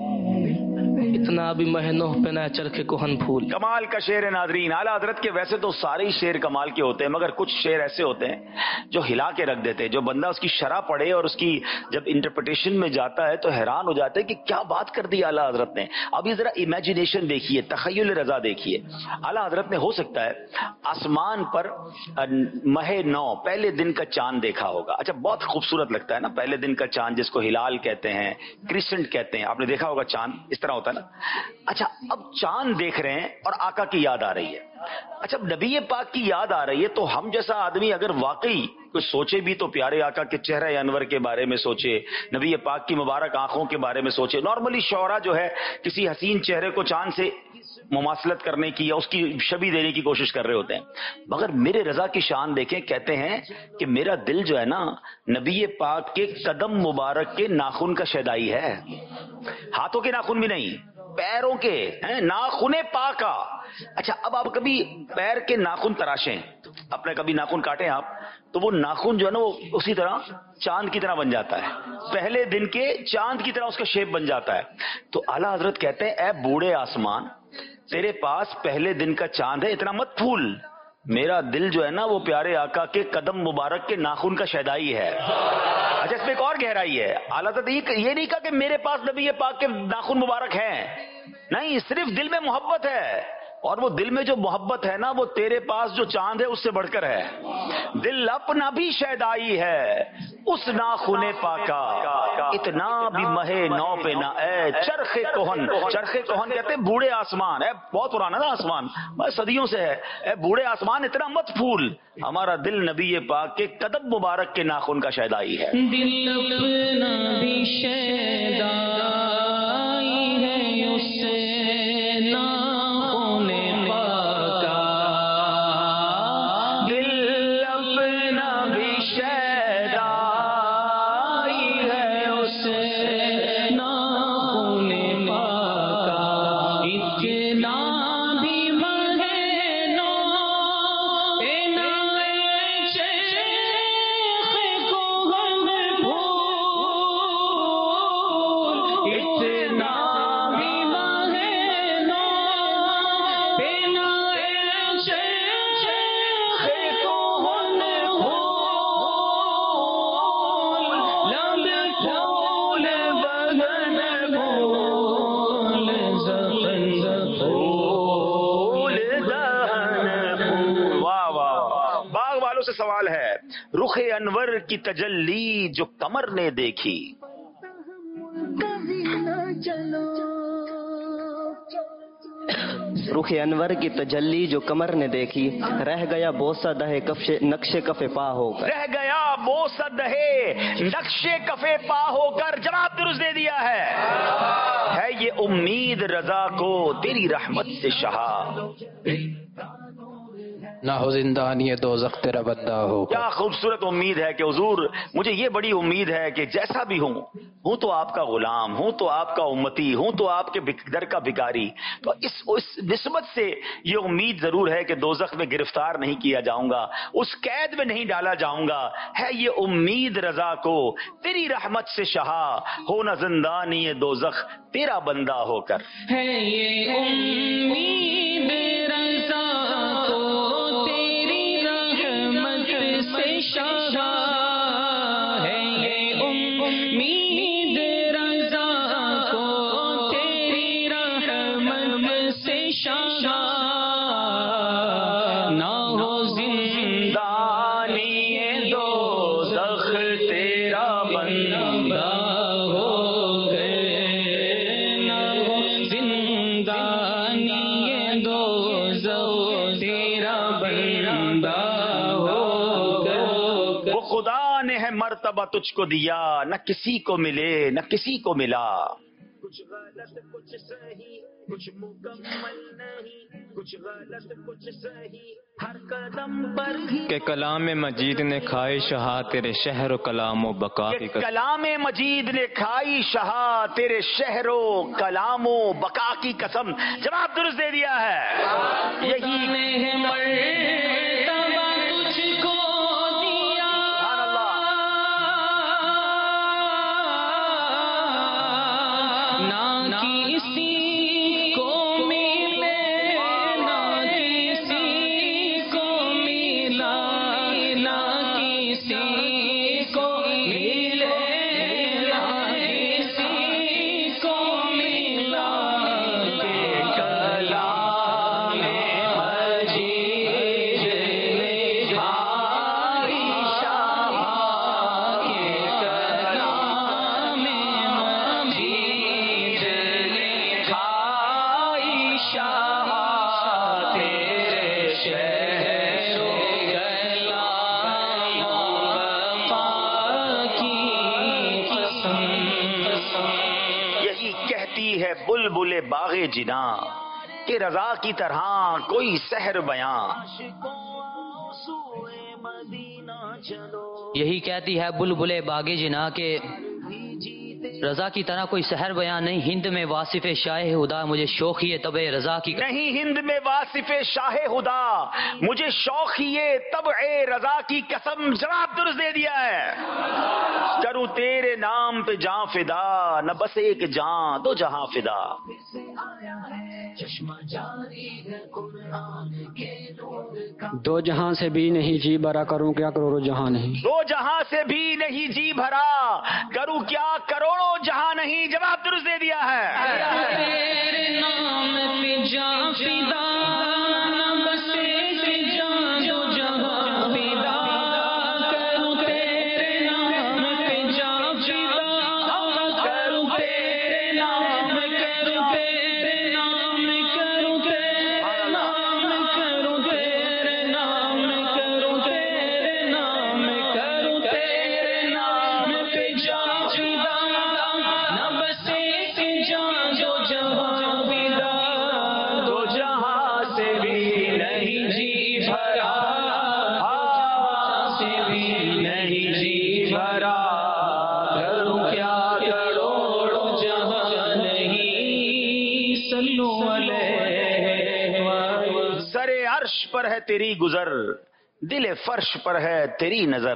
اتنا بھی مہنوح پہنا ہے چرخے کوہن پھول. کمال کا شعر ہے ناظرین. اعلیٰ حضرت کے ویسے تو سارے ہی شعر کمال کے ہوتے ہیں مگر کچھ شعر ایسے ہوتے ہیں جو ہلا کے رکھ دیتے ہیں. جو بندہ اس کی شرح پڑھے اور اس کی جب انٹرپریٹیشن میں جاتا ہے تو حیران ہو جاتا ہے کہ کیا بات کر دی اعلیٰ حضرت نے. اب یہ ذرا امیجنیشن دیکھیے, تخیل رضا دیکھیے. اعلیٰ حضرت نے ہو سکتا ہے آسمان پر ماہ نو پہلے دن کا چاند دیکھا ہوگا. اچھا بہت خوبصورت لگتا ہے نا پہلے دن کا چاند, جس کو ہلال کہتے ہیں, کرسنٹ کہتے ہیں. آپ نے دیکھا ہوگا چاند اس طرح ہوتا ہے نا. اچھا اب چاند دیکھ رہے ہیں اور آقا کی یاد آ رہی ہے. اچھا نبی پاک کی یاد آ رہی ہے تو ہم جیسا آدمی اگر واقعی کچھ سوچے بھی تو پیارے آقا کے چہرہ انور کے بارے میں سوچے, نبی پاک کی مبارک آنکھوں کے بارے میں سوچے. نارملی شعرا جو ہے کسی حسین چہرے کو چاند سے مماثلت کرنے کی یا اس کی شبیہ دینے کی کوشش کر رہے ہوتے ہیں. مگر میرے رضا کی شان دیکھیں, کہتے ہیں کہ میرا دل جو ہے نا نبی پاک کے قدم مبارک کے ناخن کا شیدائی ہے. ہاتھوں کے ناخن بھی نہیں, پیروں کے ناخن پاکا. اچھا اب آپ کبھی پیر کے ناخن تراشیں, اپنے کبھی ناخن کاٹیں آپ, تو وہ ناخن جو ہے نا وہ اسی طرح چاند کی طرح بن جاتا ہے. پہلے دن کے چاند کی طرح اس کا شیپ بن جاتا ہے. تو اعلیٰ حضرت کہتے ہیں اے بوڑھے آسمان, تیرے پاس پہلے دن کا چاند ہے, اتنا مت پھول. میرا دل جو ہے نا وہ پیارے آقا کے قدم مبارک کے ناخن کا شیدائی ہے. اچھا اس میں ایک اور گہرائی ہے. اعلیٰ حضرت یہ نہیں کہا کہ میرے پاس نبی پاک کے ناخن مبارک ہیں, نہیں, صرف دل میں محبت ہے. اور وہ دل میں جو محبت ہے نا وہ تیرے پاس جو چاند ہے اس سے بڑھ کر ہے. دل اپنا بھی شیدائی ہے اس ناخن پاکا, اتنا بھی مہ نو پہ نہ اے چرخ کوہن. چرخ کوہن کہتے ہیں بوڑھے آسمان, ہے بہت پرانا نا آسمان, صدیوں سے ہے. اے بوڑھے آسمان اتنا مت پھول, ہمارا دل نبی پاک کے قدم مبارک کے ناخن کا شیدائی ہے. دل اپنا بھی شیدائی ہے اس ناخن پاکا. دل اپنا بھی شیدائی ہے اس ناخن پاکا. اتنا بھی مہنو پہنا ہے شیخ کوہن پھول. اتنا بھی مہنو پہنا ہے شیخ کوہن پھول. لب پھول بگن پھول زبن پھول دہن پھول. واہ واہ. باغ والوں سے سوال ہے, رخ انور کی تجلی جو قمر نے دیکھی, رخ انور کی تجلی جو قمر نے دیکھی, رہ گیا بوسہ دہے نقش کف پا ہو کر. رہ گیا بوسہ دہے نقش کفے پا ہو کر. جواب درست دے دیا ہے یہ امید رضا کو تیری رحمت سے شہا. نہ ہو زندانی دوزخ تیرا بندہ ہو. کیا خوبصورت امید ہے کہ حضور مجھے یہ بڑی امید ہے کہ جیسا بھی ہوں تو آپ کا غلام ہوں، تو آپ کا امتی ہوں، تو آپ کے در کا بھکاری، تو اس نسبت سے یہ امید ضرور ہے کہ دوزخ میں گرفتار نہیں کیا جاؤں گا، اس قید میں نہیں ڈالا جاؤں گا. ہے یہ امید رضا کو تیری رحمت سے شہا، ہو نہ زندانی دوزخ تیرا بندہ ہو کر. ہے یہ امید رضا کو تیری رحمت سے شہا، ہے یہ امید رضا کو تیری رحمت سے شہا، نہ ہو زندانی دوزخ تیرا بندہ ہو گئے، نہ ہو زندانی دوزخ تیرا بندہ ہو گئے. وہ خدا نے ہے مرتبہ تجھ کو دیا، نہ کسی کو ملے نہ کسی کو ملا. کچھ غلط کچھ صحیح، کچھ مکمل نہیں، کچھ غلط کچھ صحیح، ہر قدم پر ہی کہ کلام مجید نے کھائی شہا تیرے شہر و کلام و بقا کی قسم. کلام مجید نے کھائی شہا تیرے شہر و کلام و بقا کی قسم. جواب درست دے دیا ہے. یہی ہے مرتبہ تجھ کو دیا، سبحان اللہ. نہ کسی کو ملے نہ کسی کو ملا، نہ کسی کو ملے نہ کسی کو ملا، کہ کلام مجید نے کھائی شہا، کہ کلام مجید نے کھائی شہا، تیرے شہر و کلام بقا کی قسم. یہی کہتی ہے بلبل باغ جنا کہ رضا کی طرح کوئی سحر بیاں. یہی کہتی ہے بلبل باغ جنا کہ رضا کی طرح کوئی سحر بیان نہیں. ہند میں واصف شاہ خدا مجھے شوقی طب رضا کی نہیں ہند میں واصف شاہ خدا مجھے شوق یہ طبع رضا کی قسم. جواب درست دے دیا ہے. کروں تیرے نام پہ جاں فدا، نہ بس ایک جاں دو جہاں فدا. دو جہاں سے بھی نہیں جی برا، کروں کیا کروڑوں جہاں نہیں. دو جہاں سے بھی نہیں جی بھرا، کروں کیا کروڑوں جہاں نہیں. جواب درست دے دیا ہے. تیرے نام پہ جاں فدا، نہ بس ایک جاں دو جہاں فدا، کروں تیرے نام پہ جاں فدا، کروں تیرے نام، کروں تیرے نام، کروں تیرے نام، کروں تیرے نام، کروں تیرے نام، کروں تیرے نام پہ جاں فدا، نہ بس ایک جاں دو جہاں فدا، دو جہاں سے بھی نہیں جی بھرا، سے بھی نہیں جی بھرا، کروں کیا کروڑوں جہاں نہیں. صلو علیہ وآلہ. سر عرش پر ہے تیری گزر، دل فرش پر ہے تیری نظر.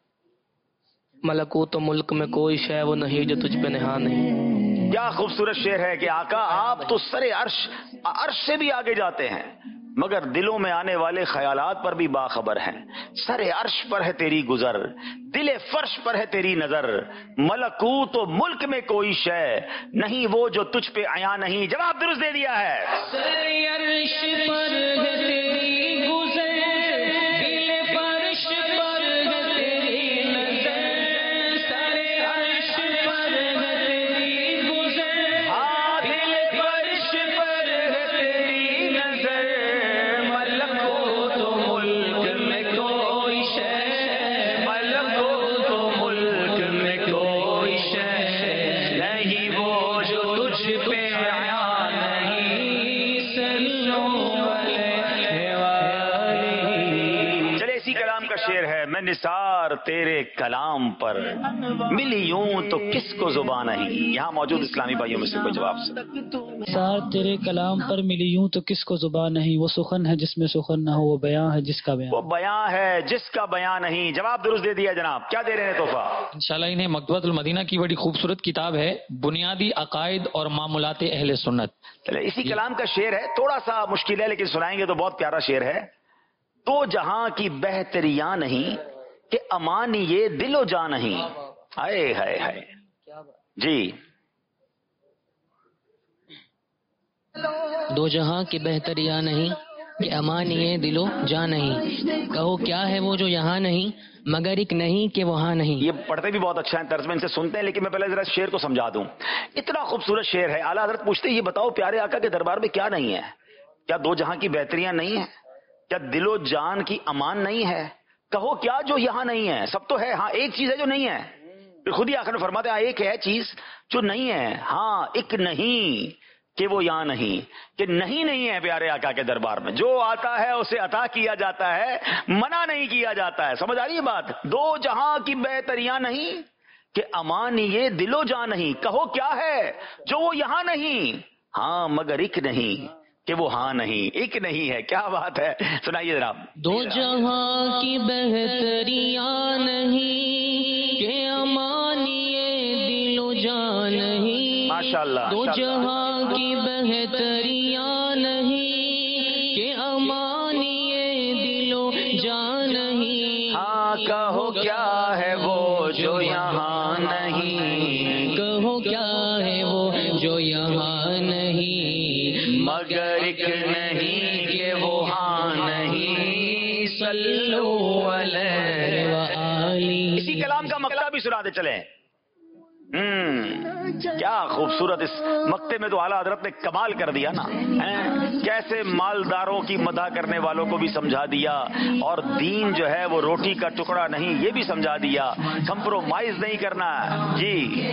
ملکوت و ملک میں کوئی شے وہ نہیں جو تجھ پہ نہا نہیں. کیا خوبصورت شعر ہے کہ آقا آپ تو سر عرش سے بھی آگے جاتے ہیں، مگر دلوں میں آنے والے خیالات پر بھی باخبر ہیں. سر عرش پر ہے تیری گزر، دل فرش پر ہے تیری نظر. ملکوت و ملک میں کوئی شے نہیں وہ جو تجھ پہ عیاں نہیں. جواب درست دے دیا ہے. سر عرش پر ہے تیری گزر، دل فرش پر ہے تیری نظر. سر عرش پر ہے تیری گزر، دل فرش پر ہے تیری نظر. ملکوت و ملک میں کوئی شے، ملکوت و ملک میں کوئی شے نہیں وہ جو تجھ پہ عیاں نہیں. صلو علیہ اسی کلام کا شعر ہے، میں نثار تیرے کلام پر ملی یوں تو کس کو زبان نہیں. یہاں موجود اسلامی بھائیوں میں سے کوئی جواب سے. نثار تیرے کلام پر ملی یوں تو کس کو زبان نہیں، وہ سخن ہے جس میں سخن نہ ہو، وہ بیان ہے جس کا بیان، وہ بیان ہے جس کا بیان نہیں. جواب درست دے دیا جناب. کیا دے رہے ہیں تحفہ؟ انشاءاللہ انہیں مکتبۃ المدینہ کی بڑی خوبصورت کتاب ہے، بنیادی عقائد اور معمولات اہل سنت. چلے اسی کلام کا شعر ہے، تھوڑا سا مشکل ہے لیکن سنائیں گے تو بہت پیارا شعر ہے. تو جہاں کی بہتریاں نہیں کہ امان یہ دل و جاں نہیں. ہائے ہائے ہائے جی. دو جہاں کی بہتریاں نہیں کہ امان یہ دل و جاں نہیں، کہو کیا ہے وہ جو یہاں نہیں مگر ایک نہیں کہ وہاں نہیں. یہ پڑھتے بھی بہت اچھا ہے، طرز میں ان سے سنتے ہیں، لیکن میں پہلے ذرا شعر کو سمجھا دوں. اتنا خوبصورت شعر ہے. اعلیٰ حضرت پوچھتے یہ بتاؤ پیارے آقا کے دربار میں کیا نہیں ہے؟ کیا دو جہاں کی بہتریاں نہیں ہیں؟ کیا دل و جان کی امان نہیں ہے؟ کہو کیا جو یہاں نہیں ہے؟ سب تو ہے، ہاں ایک چیز ہے جو نہیں ہے. پھر خود ہی آخر میں فرماتے ہیں ایک ہے چیز جو نہیں ہے، ہاں ایک نہیں کہ وہ یہاں نہیں. کہ نہیں ہے پیارے آقا کے دربار میں. جو آتا ہے اسے عطا کیا جاتا ہے، منع نہیں کیا جاتا ہے. سمجھ آ رہی ہے بات؟ دو جہاں کی بہتریاں نہیں کہ امان یہ دل و جان نہیں. کہو کیا ہے جو وہ یہاں نہیں، ہاں مگر ایک نہیں کہ وہ ہاں نہیں. ایک نہیں ہے. کیا بات ہے، سنائیے جناب. دو جہاں کی بہتریاں نہیں کہ امان یہ دل و جان نہیں. ماشاءاللہ. دو جہاں کی بہتریاں نہیں کہ امان یہ دل و جان نہیں. ہاں کہو کیا ہے وہ جو یہاں نہیں، کہو کیا ہے وہ جو یہاں نہیں مگر ایک نہیں کہ وہ ہاں نہیں. صلو علیہ وآلہ. اسی کلام کا مقطع بھی سنا دے چلیں. کیا خوبصورت. اس مقطع میں تو اعلیٰ حضرت نے کمال کر دیا نا. کیسے مالداروں کی مدح کرنے والوں کو بھی سمجھا دیا، اور دین جو ہے وہ روٹی کا ٹکڑا نہیں یہ بھی سمجھا دیا. کمپرومائز نہیں کرنا. جی.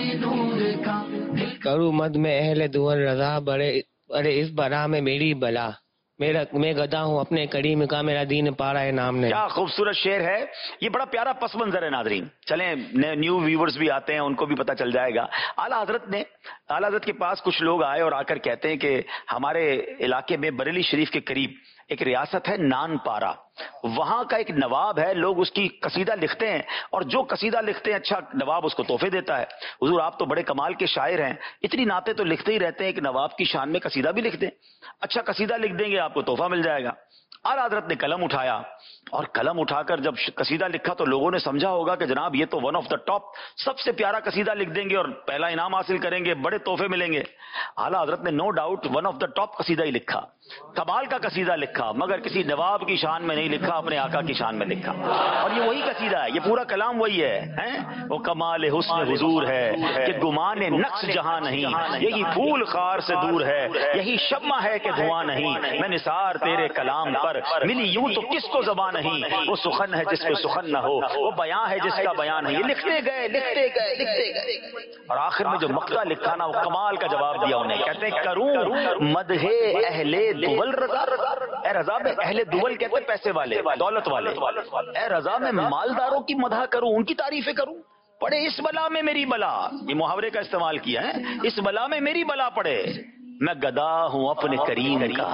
کرو مد میں اہل دور رضا بڑے ارے اس برا میں میری بلا، میں گدا ہوں اپنے کریم کا، میرا دین پارا ہے نام نے. کیا خوبصورت شعر ہے. یہ بڑا پیارا پس منظر ہے ناظرین. چلیں نیو ویورز بھی آتے ہیں، ان کو بھی پتہ چل جائے گا. اعلیٰ حضرت کے پاس کچھ لوگ آئے اور آ کر کہتے ہیں کہ ہمارے علاقے میں بریلی شریف کے قریب ایک ریاست ہے نان پارا، وہاں کا ایک نواب ہے، لوگ اس کی قصیدہ لکھتے ہیں اور جو قصیدہ لکھتے ہیں اچھا نواب اس کو تحفے دیتا ہے. حضور آپ تو بڑے کمال کے شاعر ہیں، اتنی نعتیں تو لکھتے ہی رہتے ہیں، ایک نواب کی شان میں قصیدہ بھی لکھ دیں. اچھا قصیدہ لکھ دیں گے آپ کو تحفہ مل جائے گا. اعلیٰ حضرت نے قلم اٹھایا اور قلم اٹھا کر جب قصیدہ لکھا تو لوگوں نے سمجھا ہوگا کہ جناب یہ تو ون آف دا ٹاپ، سب سے پیارا قصیدہ لکھ دیں گے اور پہلا انعام حاصل کریں گے، بڑے تحفے ملیں گے. اعلیٰ حضرت نے no doubt one of the top قصیدہ ہی لکھا، کمال کا قصیدہ لکھا، مگر کسی نواب کی شان میں نہیں لکھا، اپنے آقا کی شان میں لکھا. اور یہ وہی قصیدہ ہے، یہ پورا کلام وہی ہے. وہ کمال حسن حضور ہے کہ گمان نقص جہاں نہیں، یہی پھول خار سے دور ہے، یہی شمع ہے کہ دھواں نہیں. میں نثار تیرے کلام پر ملی یوں تو کس کو زبان نہیں، وہ سخن ہے جس پہ سخن نہ ہو، وہ بیان ہے جس کا بیان نہیں. یہ لکھتے گئے. اور آخر میں جو مقطع لکھا نا وہ کمال کا جواب دیا انہیں. کہتے ہیں کروں مدح اہل دول رضا. اے رضا میں اہل دول کہتے ہیں پیسے والے، دولت والے. اے رضا میں مالداروں کی مدح کروں، ان کی تعریفیں کروں. پڑے اس بلا میں میری بلا، یہ محاورے کا استعمال کیا ہے. اس بلا میں میری بلا پڑے، میں گدا ہوں اپنے کریم کا.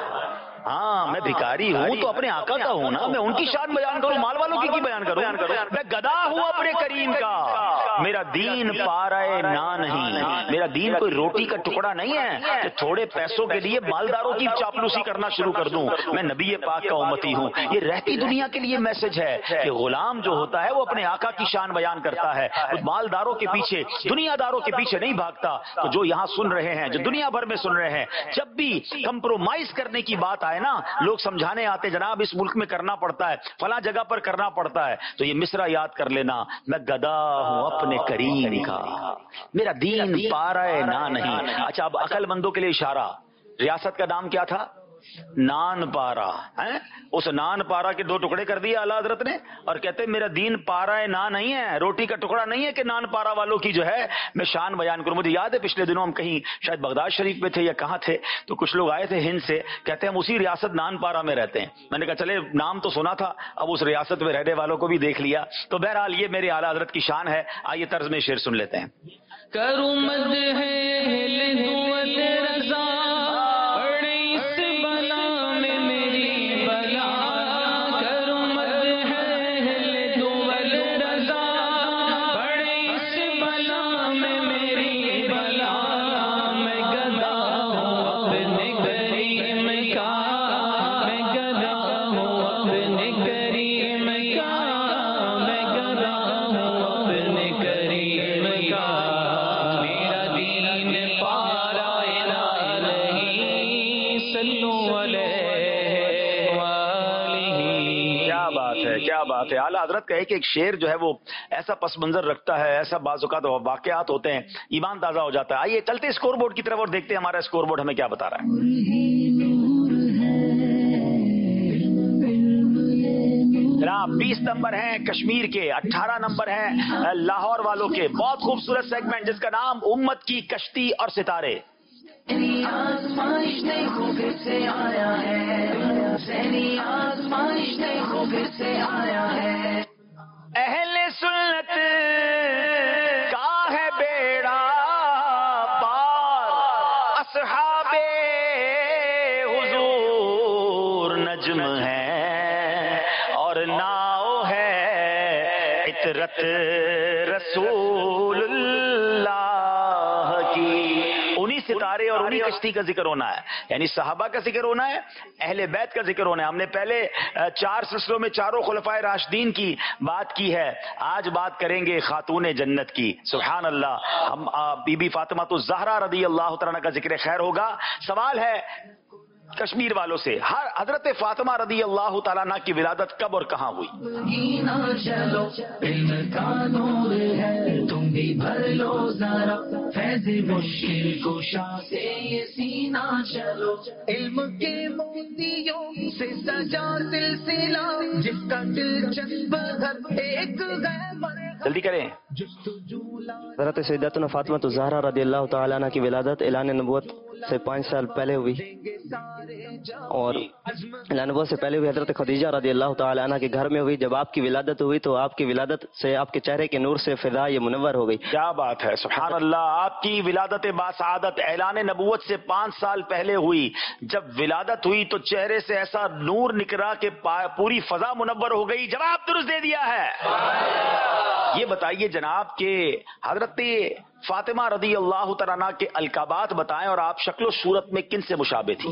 ہاں میں بھکاری ہوں تو اپنے آقا کا ہوں نا، میں ان کی شان بیان کروں، مال والوں کی بیان کروں. میں گدا ہوں اپنے کریم کا. میرا دین پارائے نا نہیں، میرا دین کوئی روٹی کا ٹکڑا نہیں ہے کہ تھوڑے پیسوں کے لیے مالداروں کی چاپلوسی کرنا شروع کر دوں. میں نبی پاک کا امتی ہوں. یہ رہتی دنیا کے لیے میسج ہے کہ غلام جو ہوتا ہے وہ اپنے آقا کی شان بیان کرتا ہے، مالداروں کے پیچھے، دنیا داروں کے پیچھے نہیں بھاگتا. تو جو یہاں سن رہے ہیں، جو دنیا بھر میں سن رہے ہیں، جب بھی کمپرومائز کرنے کی بات آئے نا، لوگ سمجھانے آتے جناب اس ملک میں کرنا پڑتا ہے، فلاں جگہ پر کرنا پڑتا ہے، تو یہ مصرع یاد کر لینا. میں گدا ہوں اپنے کریم کا، میرا دین پارائے نا نہیں. اچھا اب عقل مندوں کے لیے اشارہ. ریاست کا نام کیا تھا؟ نان پارا. اس نان پارا کے 2 ٹکڑے کر دیا اعلیٰ حضرت نے، اور کہتے ہیں میرا دین پارا نان نہیں ہے، روٹی کا ٹکڑا نہیں ہے کہ نان پارا والوں کی جو ہے میں شان بیان کروں۔ مجھے یاد ہے پچھلے دنوں ہم کہیں شاید بغداد شریف میں تھے یا کہاں تھے، تو کچھ لوگ آئے تھے ہند سے، کہتے ہیں ہم اسی ریاست نان پارا میں رہتے ہیں۔ میں نے کہا چلے نام تو سنا تھا، اب اس ریاست میں رہنے والوں کو بھی دیکھ لیا۔ تو بہرحال یہ میرے اعلیٰ حضرت کی شان ہے۔ آئیے طرز میں شعر سن لیتے ہیں۔ کروں مد ہے رضا پڑے اس بلا میں میری بلا، کروں مد ہے دول رضا پڑے اس بلا میں میری بلا، میں گدا ہوں اپنے کریم کا، میں گدا ہوں اپنے کریم کا، میں گدا ہوں اپنے کریم کا، میرا دین پارا نہیں صلو علیہ وآلہ۔ کیا بات ہے، کیا بات ہے۔ اعلیٰ حضرت کا ایک ایک شعر جو ہے وہ ایسا پس منظر رکھتا ہے، ایسا بعض اوقات واقعات ہوتے ہیں، ایمان تازہ ہو جاتا ہے۔ آئیے چلتے اسکور بورڈ کی طرف اور دیکھتے ہیں ہمارا اسکور بورڈ ہمیں کیا بتا رہا ہے۔ جناب 20 نمبر ہیں کشمیر کے، 18 نمبر ہیں لاہور والوں کے۔ بہت خوبصورت سیگمنٹ جس کا نام امت کی کشتی اور ستارے۔ آزمائش دیکھو پھر سے آیا ہے، ذہنی آزمائش دیکھو پھر سے آیا ہے، اہل سنت کا ہے بیڑا پار، اصحاب حضور نجم ہے اور ناؤ ہے عطرت رسول اللہ کی۔ انہی ستارے اور انہی کشتی کا ذکر ہونا ہے، یعنی صحابہ کا ذکر ہونا ہے، اہل بیت کا ذکر ہونا ہے۔ ہم نے پہلے 4 سلسلوں میں چاروں خلفائے راشدین کی بات کی ہے، آج بات کریں گے خاتون جنت کی۔ سبحان اللہ۔ ہم بی بی فاطمہ الزہرا رضی اللہ تعالیٰ کا ذکر خیر ہوگا۔ سوال ہے کشمیر والوں سے، ہر حضرت فاطمہ رضی اللہ تعالیٰ عنہ کی ولادت کب اور کہاں ہوئی؟ چلو علم کا نور ہے تم بھی بھر لو ذرا، فیض مشکل کشا سے یہ سینہ چلو، علم کے موتیوں سے سجا سلسلہ جس کا دلچسپ گھر ایک جلدی کریں۔ حضرت سیدتنا فاطمہ الزہرا رضی اللہ تعالیٰ عنہ کی ولادت اعلان نبوت سے 5 سال پہلے ہوئی، اور اعلان نبوت سے پہلے ہوئی حضرت خدیجہ رضی اللہ تعالیٰ عنہ کے گھر میں ہوئی۔ جب آپ کی ولادت ہوئی تو آپ کی ولادت سے آپ کے چہرے کے نور سے فضا یہ منور ہو گئی۔ کیا بات ہے، سبحان اللہ۔ آپ کی ولادت باسعادت اعلان نبوت سے 5 سال پہلے ہوئی۔ جب ولادت ہوئی تو چہرے سے ایسا نور نکلا کہ پوری فضا منور ہو گئی۔ جواب درست دے دیا ہے۔ یہ بتائیے جناب کہ حضرت فاطمہ رضی اللہ تعالیٰ عنہ کے القابات بتائیں، اور آپ شکل و صورت میں کن سے مشابہ تھی؟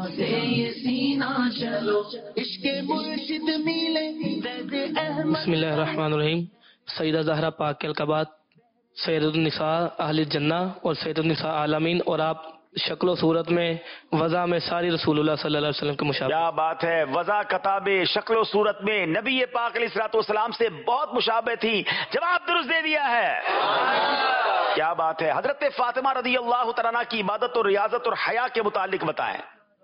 بسم اللہ الرحمن الرحیم۔ سیدہ زہرا پاک کے القابات سید النساء اہل جنہ اور سید النساء عالمین، اور آپ شکل و صورت میں وضع میں ساری رسول اللہ صلی اللہ علیہ وسلم کے مشابہ۔ کیا بات ہے، وضع کتاب شکل و صورت میں نبی پاک علیہ الصلوۃ والسلام سے بہت مشابہ تھی۔ جواب درست دے دیا ہے۔ کیا بات ہے۔ حضرت فاطمہ رضی اللہ تعالیٰ عنہ کی عبادت اور ریاضت اور حیا کے متعلق بتائیں۔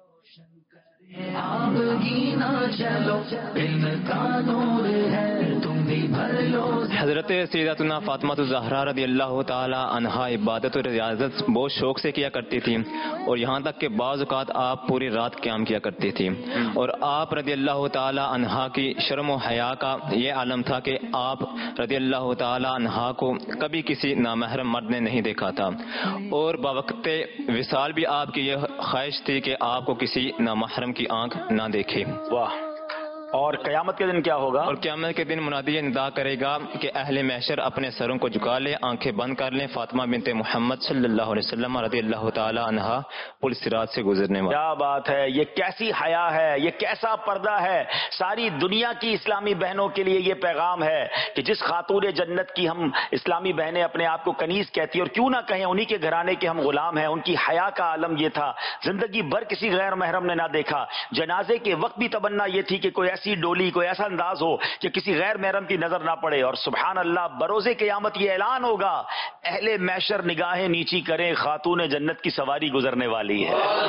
آپ گینا چلو علم کا نور ہے تم بھی بھر لو۔ حضرت سیدتنا فاطمہ الزہرا رضی اللہ تعالی عنہا عبادت اور ریاضت بہت شوق سے کیا کرتی تھی، اور یہاں تک کہ بعض اوقات آپ پوری رات قیام کیا کرتی تھی، اور آپ رضی اللہ تعالی عنہا کی شرم و حیا کا یہ عالم تھا کہ آپ رضی اللہ تعالی عنہا کو کبھی کسی نامحرم مرد نے نہیں دیکھا تھا، اور بوقت وصال بھی آپ کی یہ خواہش تھی کہ آپ کو کسی نامحرم کی آنکھ نہ دیکھے۔ واہ۔ اور قیامت کے دن کیا ہوگا؟ اور قیامت کے دن منادی یہ ندا کرے گا کہ اہل محشر اپنے سروں کو جھکا لیں، آنکھیں بند کر لیں، فاطمہ بنت محمد صلی اللہ علیہ وسلم رضی اللہ تعالی عنہا پل صراط سے گزرنے والا۔ کیا بات ہے، یہ کیسی حیا ہے، یہ کیسا پردہ ہے۔ ساری دنیا کی اسلامی بہنوں کے لیے یہ پیغام ہے کہ جس خاتون جنت کی ہم اسلامی بہنیں اپنے آپ کو کنیز کہتی ہیں، اور کیوں نہ کہیں انہی کے گھرانے کے ہم غلام ہیں، ان کی حیا کا عالم یہ تھا، زندگی بھر کسی غیر محرم نے نہ دیکھا۔ جنازے کے وقت بھی تمنا یہ تھی کہ کوئی ایسی ڈولی، کوئی ایسا انداز ہو کہ کسی غیر محرم کی نظر نہ پڑے، اور سبحان اللہ بروز قیامت یہ اعلان ہوگا، اہل محشر نگاہیں نیچی کریں، خاتون جنت کی سواری گزرنے والی ہے۔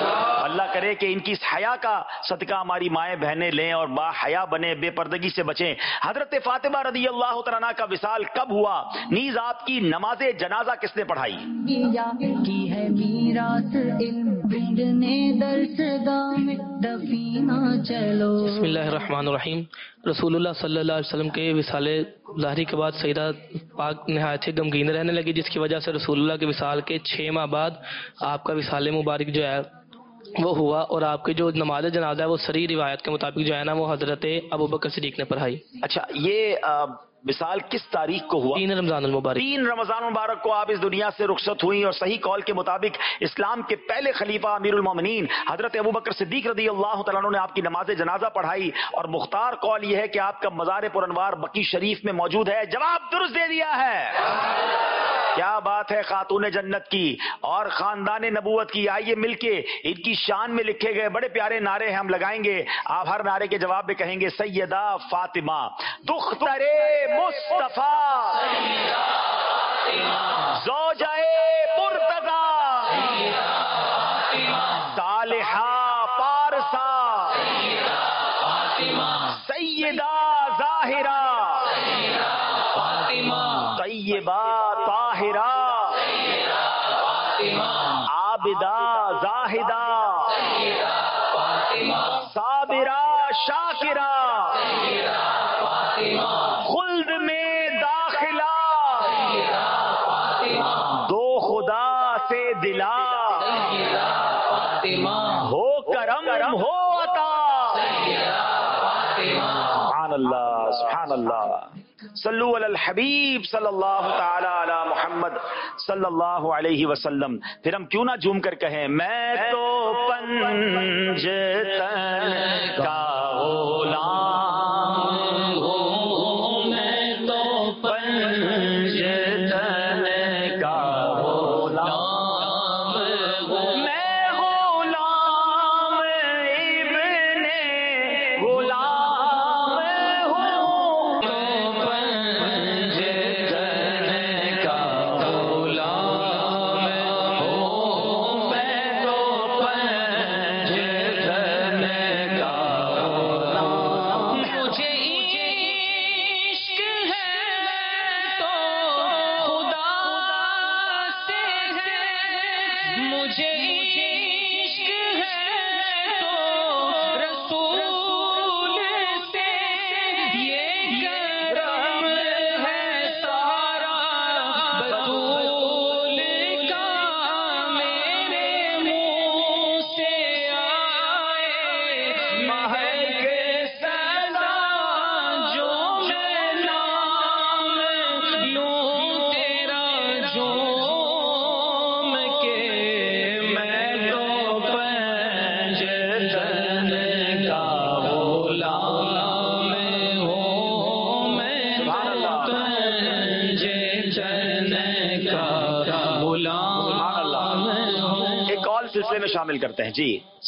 اللہ کرے کہ ان کی اس حیا کا صدقہ ہماری مائیں بہنیں لیں اور با حیا بنے، بے پردگی سے بچیں. حضرت فاطمہ رضی اللہ تعالیٰ عنہ کا وصال کب ہوا؟ نیز آپ کی نماز جنازہ کس نے پڑھائی؟ کی ہے میراث علم بھیڑنے درس گاہ میں دفینہ چلو. بسم اللہ الرحمن الرحیم. رسول اللہ صلی اللہ علیہ وسلم کے وصال ظاہری کے بعد سیدہ پاک نہایت ہی غمگین رہنے لگی، جس کی وجہ سے رسول اللہ کے وصال کے 6 ماہ بعد آپ کا وصال مبارک جو ہے وہ ہوا، اور آپ کی جو نماز جنازہ ہے وہ صریح روایت کے مطابق جو ہے نا وہ حضرت ابوبکر صدیق نے پڑھائی. اچھا، یہ وصال کس تاریخ کو ہوا؟ 3 رمضان المبارک. 3 رمضان المبارک کو آپ اس دنیا سے رخصت ہوئی، اور صحیح قول کے مطابق اسلام کے پہلے خلیفہ امیر المومنین حضرت ابوبکر صدیق رضی اللہ تعالیٰ عنہ نے آپ کی نماز جنازہ پڑھائی، اور مختار قول یہ ہے کہ آپ کا مزار پرانوار بقی شریف میں موجود ہے. جواب درست دے دیا ہے. کیا بات ہے خاتون جنت کی اور خاندان نبوت کی. آئیے مل کے ان کی شان میں لکھے گئے بڑے پیارے نعرے ہم لگائیں گے. آپ ہر نعرے کے جواب میں کہیں گے سیدہ فاطمہ دختر مصطفیٰ زوجہ مرتضی صالحہ پارسا سیدہ ظاہرہ طیبہ طاہرہ عابدہ زاہدہ صابرہ شاکرہ خلد میں داخلہ دو خدا سے دلا ہو کرم ہو عطا. سبحان اللہ سبحان اللہ. صلو علی الحبیب صلی اللہ تعالی علی محمد صلی اللہ علیہ وسلم. پھر ہم کیوں نہ جھوم کر کہیں میں تو پنجتن کا غلام ہوں، میں تو پنجتن کا غلام ہوں، میں غلام ابن غلام ہوں. سلسلے میں شامل کرتے ہیں. جی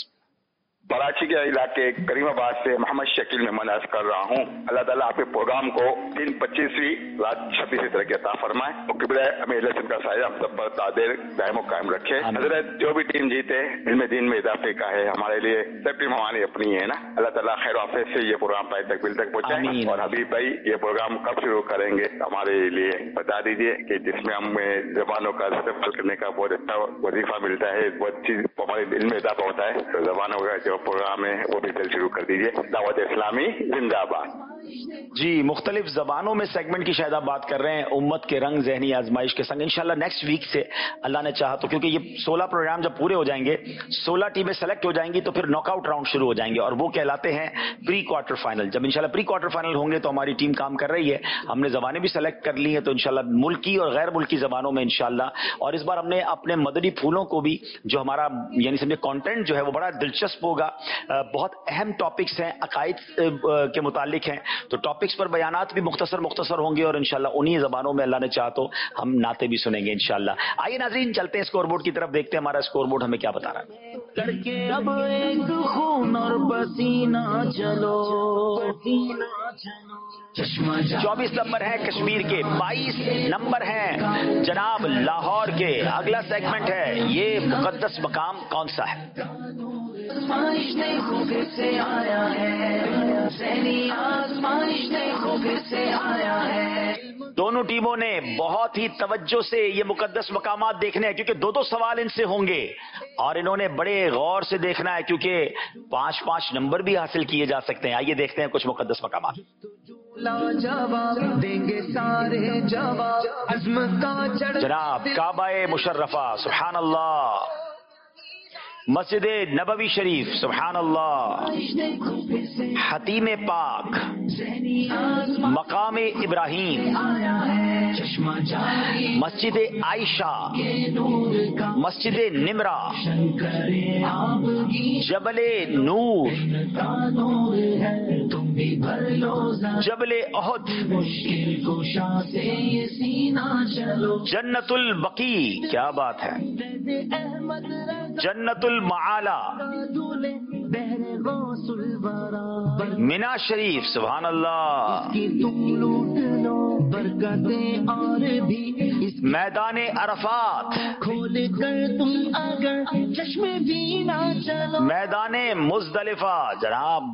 کراچی کے علاقے کریم آباد سے محمد شکیل میں میں عرض کر رہا ہوں. اللہ تعالیٰ آپ کے پروگرام کو 3/25 رات 26 طرح کی عطا فرمائے اور قبلہ امیر حسن کا سایہ ہم سب پر تعدیر دائم و قائم رکھے. حضرت جو بھی ٹیم جیتے علم دین میں اضافے کا ہے ہمارے لیے سب ٹیم ہماری اپنی ہے نا. اللہ تعالیٰ خیر و عافیت سے یہ پروگرام پائے تکمیل تک پہنچائے. اور حبیب بھائی یہ پروگرام کب شروع کریں گے ہمارے لیے بتا دیجیے کہ جس میں ہمیں زبانوں کا استعمال کرنے کا بہت اچھا وظیفہ ملتا ہے, بہت چیز ہمارے علم میں اضافہ ہوتا ہے. تو زبانوں کا جو پروگرام ہے وہ بھی جلد شروع کر دیجیے. دعوت اسلامی زندہ باد. جی مختلف زبانوں میں سیگمنٹ کی شاید آپ بات کر رہے ہیں امت کے رنگ ذہنی آزمائش کے سنگ. انشاءاللہ نیکسٹ ویک سے اللہ نے چاہا تو, کیونکہ یہ 16 پروگرام جب پورے ہو جائیں گے 16 ٹیمیں سلیکٹ ہو جائیں گی تو پھر ناک آؤٹ راؤنڈ شروع ہو جائیں گے اور وہ کہلاتے ہیں پری کوارٹر فائنل. جب انشاءاللہ پری کوارٹر فائنل ہوں گے تو ہماری ٹیم کام کر رہی ہے, ہم نے زبانیں بھی سلیکٹ کر لی ہیں تو انشاءاللہ ملکی اور غیر ملکی زبانوں میں انشاءاللہ. اور اس بار ہم نے اپنے مدنی پھولوں کو بھی جو ہمارا یعنی سمجھے کانٹینٹ جو ہے وہ بڑا دلچسپ ہوگا, بہت اہم ٹاپکس ہیں عقائد کے متعلق ہیں तो टॉपिक्स पर बयानात भी मुख्तसर होंगे और इंशाल्लाह उन्हीं जबानों में अल्लाह ने चाहा तो हम नाते भी सुनेंगे इंशाल्लाह। आइए नाज़रीन चलते हैं स्कोर बोर्ड की तरफ, देखते हैं हमारा स्कोर बोर्ड हमें क्या बता रहा है। करके अब एक खून और पसीना चलो 24 नंबर है कश्मीर के, 22 नंबर है जनाब लाहौर के। अगला सेगमेंट है ये मुकद्दस मकाम कौन सा है। दोनों टीमों ने बहुत ही तवज्जो से ये मुकद्दस मकामात देखने हैं क्योंकि दो सवाल इनसे होंगे और इन्होंने बड़े गौर से देखना है क्योंकि 5-5 नंबर भी हासिल किए जा सकते हैं। आइए देखते हैं कुछ मुकद्दस मकामात। जवाब देंगे सारे जवाब अज़्म का जनाब काबाए मुशर्रफा सुभान अल्लाह, मस्जिद नबवी शरीफ सुभान अल्लाह, हतीम पाक, मकाम इब्राहीम, मस्जिद आयशा, मस्जिद निमरा, जबले नूर, जबले अहद, जन्नतुल बकी, क्या बात है, जन्नतुल माला, मिना शरीफ सुभान अल्लाह, मैदान अरफात, मैदान मुज़दलिफा जनाब,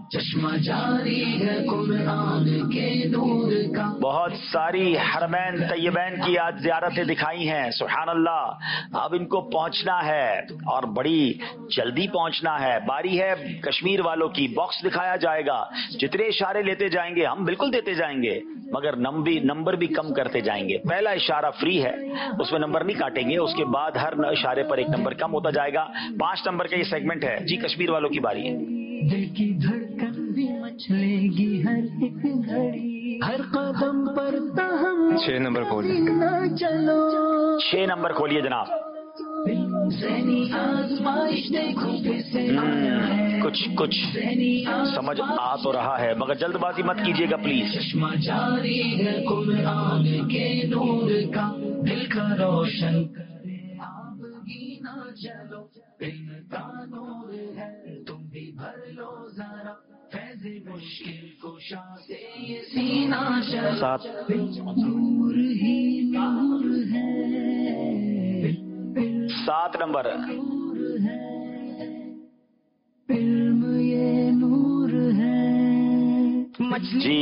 बहुत सारी हरमैन तैयबैन की आज ज़ियारतें दिखाई हैं सुभान अल्लाह। अब इनको पहुंचना है और बड़ी जल्दी पहुंचना है। बारी है कश्मीर वालों की, बॉक्स दिखाया जाएगा, जितने इशारे लेते जाएंगे हम बिल्कुल देते जाएंगे मगर नंबर भी कम करते जाएंगे। पहला इशारा फ्री है, उसमें नंबर नहीं काटेंगे, उसके बाद हर इशारे पर एक नंबर कम होता जाएगा। 5 नंबर का ये सेगमेंट है जी, कश्मीर वालों की बारी है। दिल की धड़कन भी मचलेगी हर एक घड़ी, हर कदम पर तहम 6 नंबर खोलिए, चलो 6 नंबर खोलिए जनाब। कुछ समझ आ तो रहा है मगर जल्दबाजी मत कीजिएगा प्लीज। जारी है कुरान के नूर का, दिल का रोशन करे आप गीना चलो, इनका नूर है तुम भी भर लो जरा, फैज़े मुश्किल कुशा से ये सीना चलो, नूर ही नूर है। 7 नंबर जी,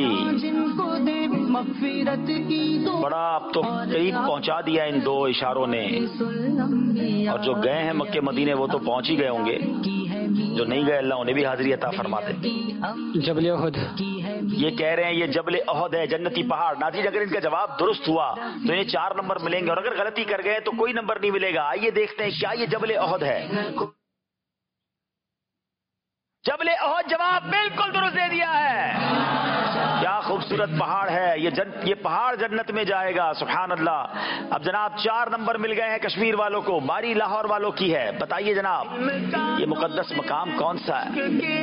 बड़ा अब तो करीब पहुंचा दिया इन 2 इशारों ने, और जो गए हैं मक्के मदीने वो तो पहुंच ही गए होंगे, जो नहीं गए अल्लाह उन्हें भी हाजिरी अता फरमा दे। जबल अहद, ये कह रहे हैं ये जबल अहद है, जन्नती पहाड़। नाज़रीन अगर इनका जवाब दुरुस्त हुआ तो इन्हें 4 नंबर मिलेंगे और अगर गलती कर गए तो कोई नंबर नहीं मिलेगा। आइए देखते हैं क्या ये जबल अहद है। जबले अहद जवाब बिल्कुल दुरुस्त दे दिया है। क्या खूबसूरत पहाड़ है ये पहाड़ जन्नत में जाएगा सुभान अल्लाह। अब जनाब 4 नंबर मिल गए हैं कश्मीर वालों को, बारी लाहौर वालों की है। बताइए जनाब ये मुकद्दस मकाम कौन सा है।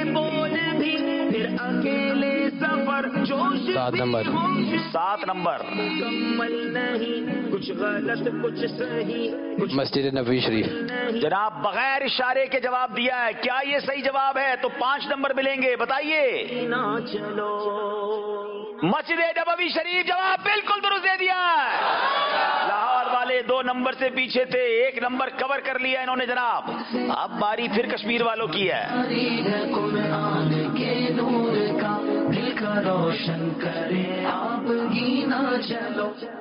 7 नंबर कुछ गलत कुछ सही, मस्जिद नबवी शरीफ। जनाब बगैर इशारे के जवाब दिया है, क्या ये सही जवाब है? तो 5 नंबर मिलेंगे। बताइए। मस्जिद नबवी शरीफ जवाब बिल्कुल दुरुस्त दे दिया है। लाहौर वाले 2 नंबर से पीछे थे, 1 नंबर कवर कर लिया इन्होंने जनाब। अब बारी फिर कश्मीर वालों की है। रोशन करे आप गीना चलो,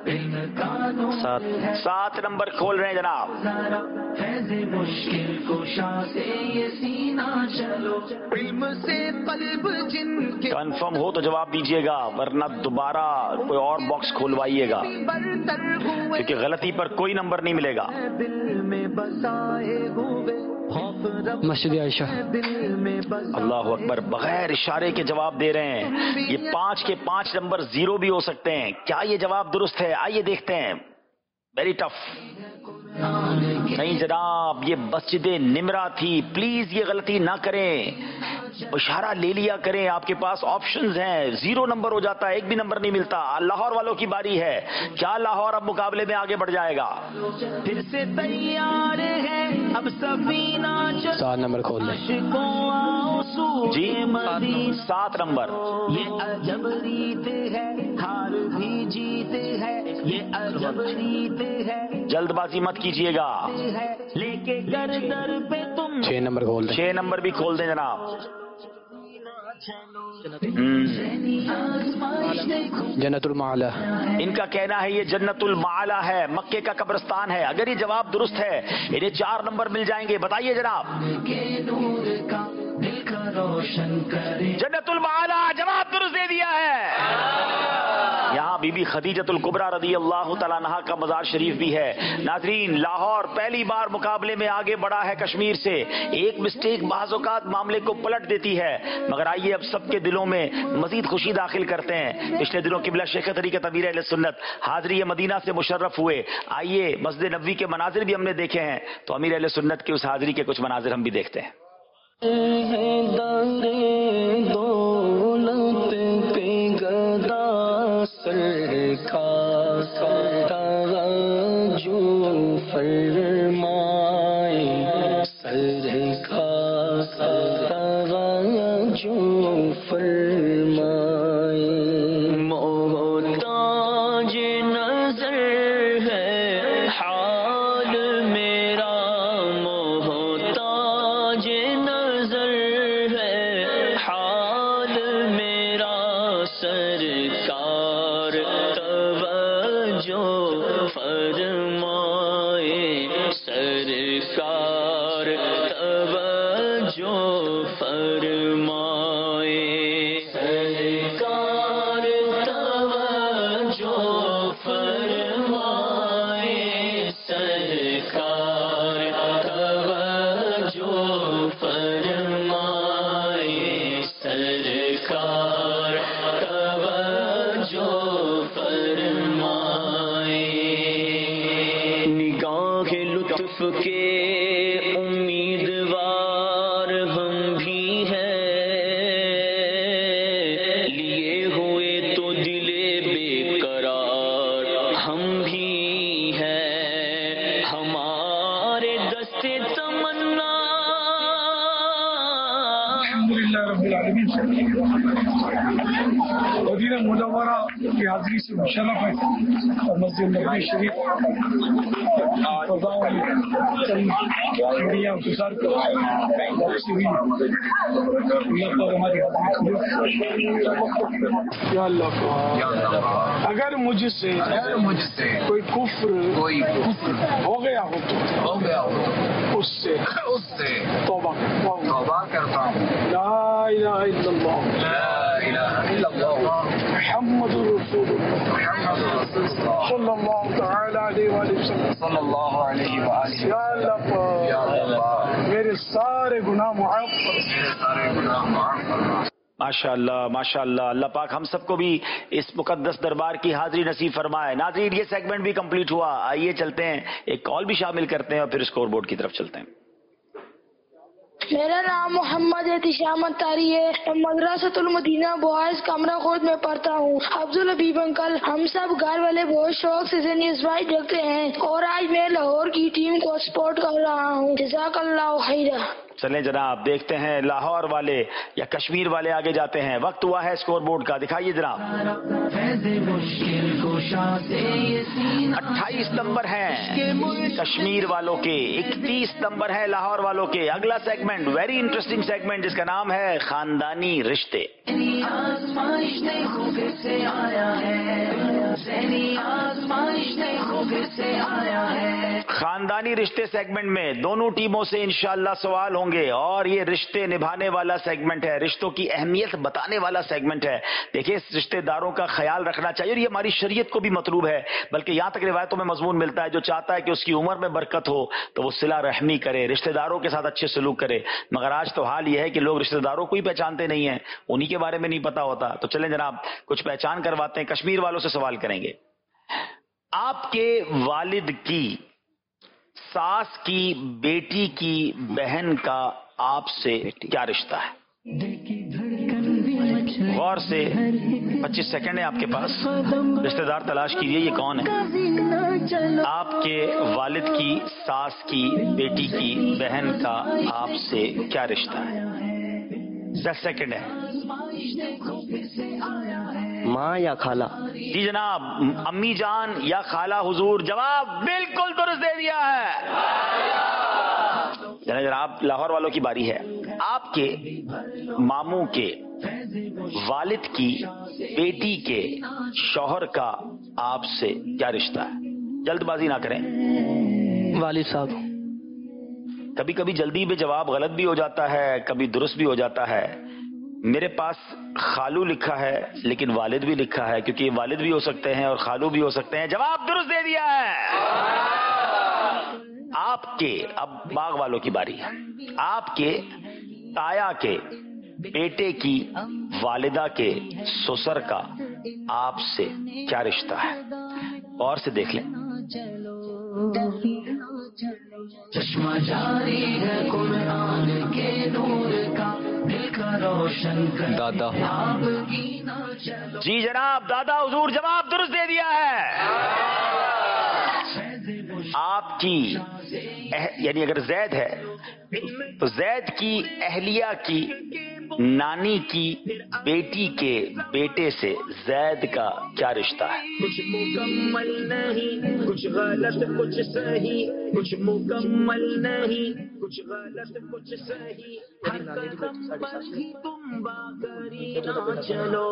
7 नंबर खोल रहे हैं जनाब। फैज़े मुश्किल कुशा से ये सीना चलो, इल्म से कल्ब जिनके कंफर्म हो तो जवाब दीजिएगा वरना दोबारा कोई और बॉक्स खोलवाइएगा क्योंकि गलती पर कोई नंबर नहीं मिलेगा। दिल में बसाए हुए मस्जिद आयशा। अल्लाह अकबर, बगैर इशारे के जवाब दे रहे हैं। ये 5 के 5 नंबर 0 भी हो सकते हैं। क्या ये जवाब दुरुस्त है? आइए देखते हैं। Very tough. नहीं जनाब, ये मस्जिद निमरा थी। प्लीज ये गलती ना करें। इशारा ले लिया करें, आपके पास ऑप्शंस हैं, 0 नंबर हो जाता है, एक भी नंबर नहीं मिलता। लाहौर वालों की बारी है, क्या लाहौर अब मुकाबले में आगे बढ़ जाएगा? फिर से तैयार है अब सफीना 7 नंबर खोल लें जी, 7 नंबर। ये अजब रीत है, हार भी जीते हैं, ये अजब रीत है, जल्दबाजी मत कीजिएगा, लेके कर दर पे तुम 6 नंबर खोल दें। 6 नंबर भी खोल दें जनाब। जन्नतुल माला, इनका कहना है ये जन्नतुल माला है, मक्के का कब्रिस्तान है। अगर ये जवाब दुरुस्त है इन्हें 4 नंबर मिल जाएंगे। बताइए जनाब। जन्नतुल माला जवाब दुरुस्त दे दिया है। यहाँ बीबी खदीजतुल कुबरा रदी अल्लाह तआला अन्हा का मजार शरीफ भी है। नाजरीन, लाहौर पहली बार मुकाबले में आगे बढ़ा है कश्मीर से। एक मिस्टेक बाज़ औक़ात मामले को पलट देती है, मगर आइए अब सबके दिलों में मजीद खुशी दाखिल करते हैं। पिछले दिनों क़िबला शेख तरीक़त अमीर अहले सुन्नत हाज़री मदीना से मुशर्रफ हुए। आइए मस्जिद नबवी के मनाजिर भी हमने देखे हैं, तो अमीर अहले सुन्नत की उस हाज़री के कुछ मनाजिर हम भी देखते हैं। मदीना मुनव्वरा की हाजिरी से मुशर्रफ है और मस्जिद नबवी शरीफ फजाओं में चंद घड़ियां गुजार कर वापसी हुई। अल्लाह पर हमारी या अल्लाह, अगर मुझसे कोई कुफ्र हो गया हो तो उससे तौबा करता हूँ। ला इलाहा इल्लल्लाह मुहम्मदुर रसूलुल्लाह सल्लल्लाहु तआला अलैहि वसल्लम। या अल्लाह मेरे सारे गुनाह माफ कर। माशाअल्लाह माशाअल्लाह, अल्लाह पाक हम सबको भी इस मुकद्दस दरबार की हाजिरी नसीब फरमाए। नाज़रीन, ये सेगमेंट भी कंप्लीट हुआ। आइए चलते हैं, एक कॉल भी शामिल करते हैं और फिर स्कोर बोर्ड की तरफ चलते हैं। मेरा नाम मोहम्मद एहतिशाम अंसारी है। मैं मदरसतुल मदीना बॉयज कमरा खुद में पढ़ता हूँ। अब्दुल हबीब अंकल, हम सब घर वाले बहुत शौक से ज़हनी देखते हैं और आज मैं लाहौर की टीम को सपोर्ट कर रहा हूँ। जज़ाकल्लाहु खैरा। चलें जनाब, देखते हैं लाहौर वाले या कश्मीर वाले आगे जाते हैं। वक्त हुआ है स्कोर बोर्ड का, दिखाइए जनाब। 28 नंबर हैं कश्मीर वालों के, 31 नंबर है लाहौर वालों के। अगला सेगमेंट वेरी इंटरेस्टिंग सेगमेंट जिसका नाम है खानदानी रिश्ते। खानदानी रिश्ते सेगमेंट में दोनों टीमों से इंशाअल्लाह सवाल होंगे और ये रिश्ते निभाने वाला सेगमेंट है, रिश्तों की अहमियत बताने वाला सेगमेंट है। देखिए, रिश्तेदारों का ख्याल रखना चाहिए और ये हमारी शरीयत को भी मतलूब है, बल्कि यहाँ तक रिवायतों में मजमून मिलता है, जो चाहता है कि उसकी उम्र में बरकत हो तो वो सिला रहमी करे, रिश्तेदारों के साथ अच्छे सलूक करे। मगर आज तो हाल ये है कि लोग रिश्तेदारों को ही पहचानते नहीं है, उन्हीं के बारे में नहीं पता होता। तो चलें जनाब, कुछ पहचान करवाते हैं। कश्मीर वालों से सवाल करेंगे, आपके वालिद की सास की बेटी की बहन का आपसे क्या रिश्ता है? غور سے 25 سیکنڈ ہے آپ کے پاس. رشتہ دار تلاش کیجئے یہ کون ہے. آپ کے والد کی ساس کی بیٹی کی بہن کا آپ سے کیا رشتہ ہے؟ 10 سیکنڈ ہے. ماں یا خالہ؟ جی جناب, امی جان یا خالہ حضور. جواب بالکل درست دے دیا ہے. جناب لاہور والوں کی باری ہے. آپ کے ماموں کے والد کی بیٹی کے شوہر کا آپ سے کیا رشتہ ہے؟ جلد بازی نہ کریں. والد صاحب. کبھی کبھی جلدی میں جواب غلط بھی ہو جاتا ہے, کبھی درست بھی ہو جاتا ہے. میرے پاس خالو لکھا ہے لیکن والد بھی لکھا ہے, کیونکہ والد بھی ہو سکتے ہیں اور خالو بھی ہو سکتے ہیں. جواب درست دے دیا ہے. آپ کے, اب باغ والوں کی باری ہے. آپ کے تایا کے بیٹے کی والدہ کے سسر کا آپ سے کیا رشتہ ہے؟ اور سے دیکھ لیں. چشمہ جاری ہے قرآن کے نور کا, دل کا روشن کر دادا. جی جناب دادا حضور. جواب درست دے دیا ہے. آپ کی یعنی اگر زید ہے تو زید کی اہلیہ کی نانی کی بیٹی کے بیٹے سے زید کا کیا رشتہ ہے؟ کچھ مکمل نہیں, کچھ غلط کچھ صحیح, کچھ مکمل نہیں, کچھ غلط کچھ صحیح, ہر قدم پر ہی تم باقری نہ چلو.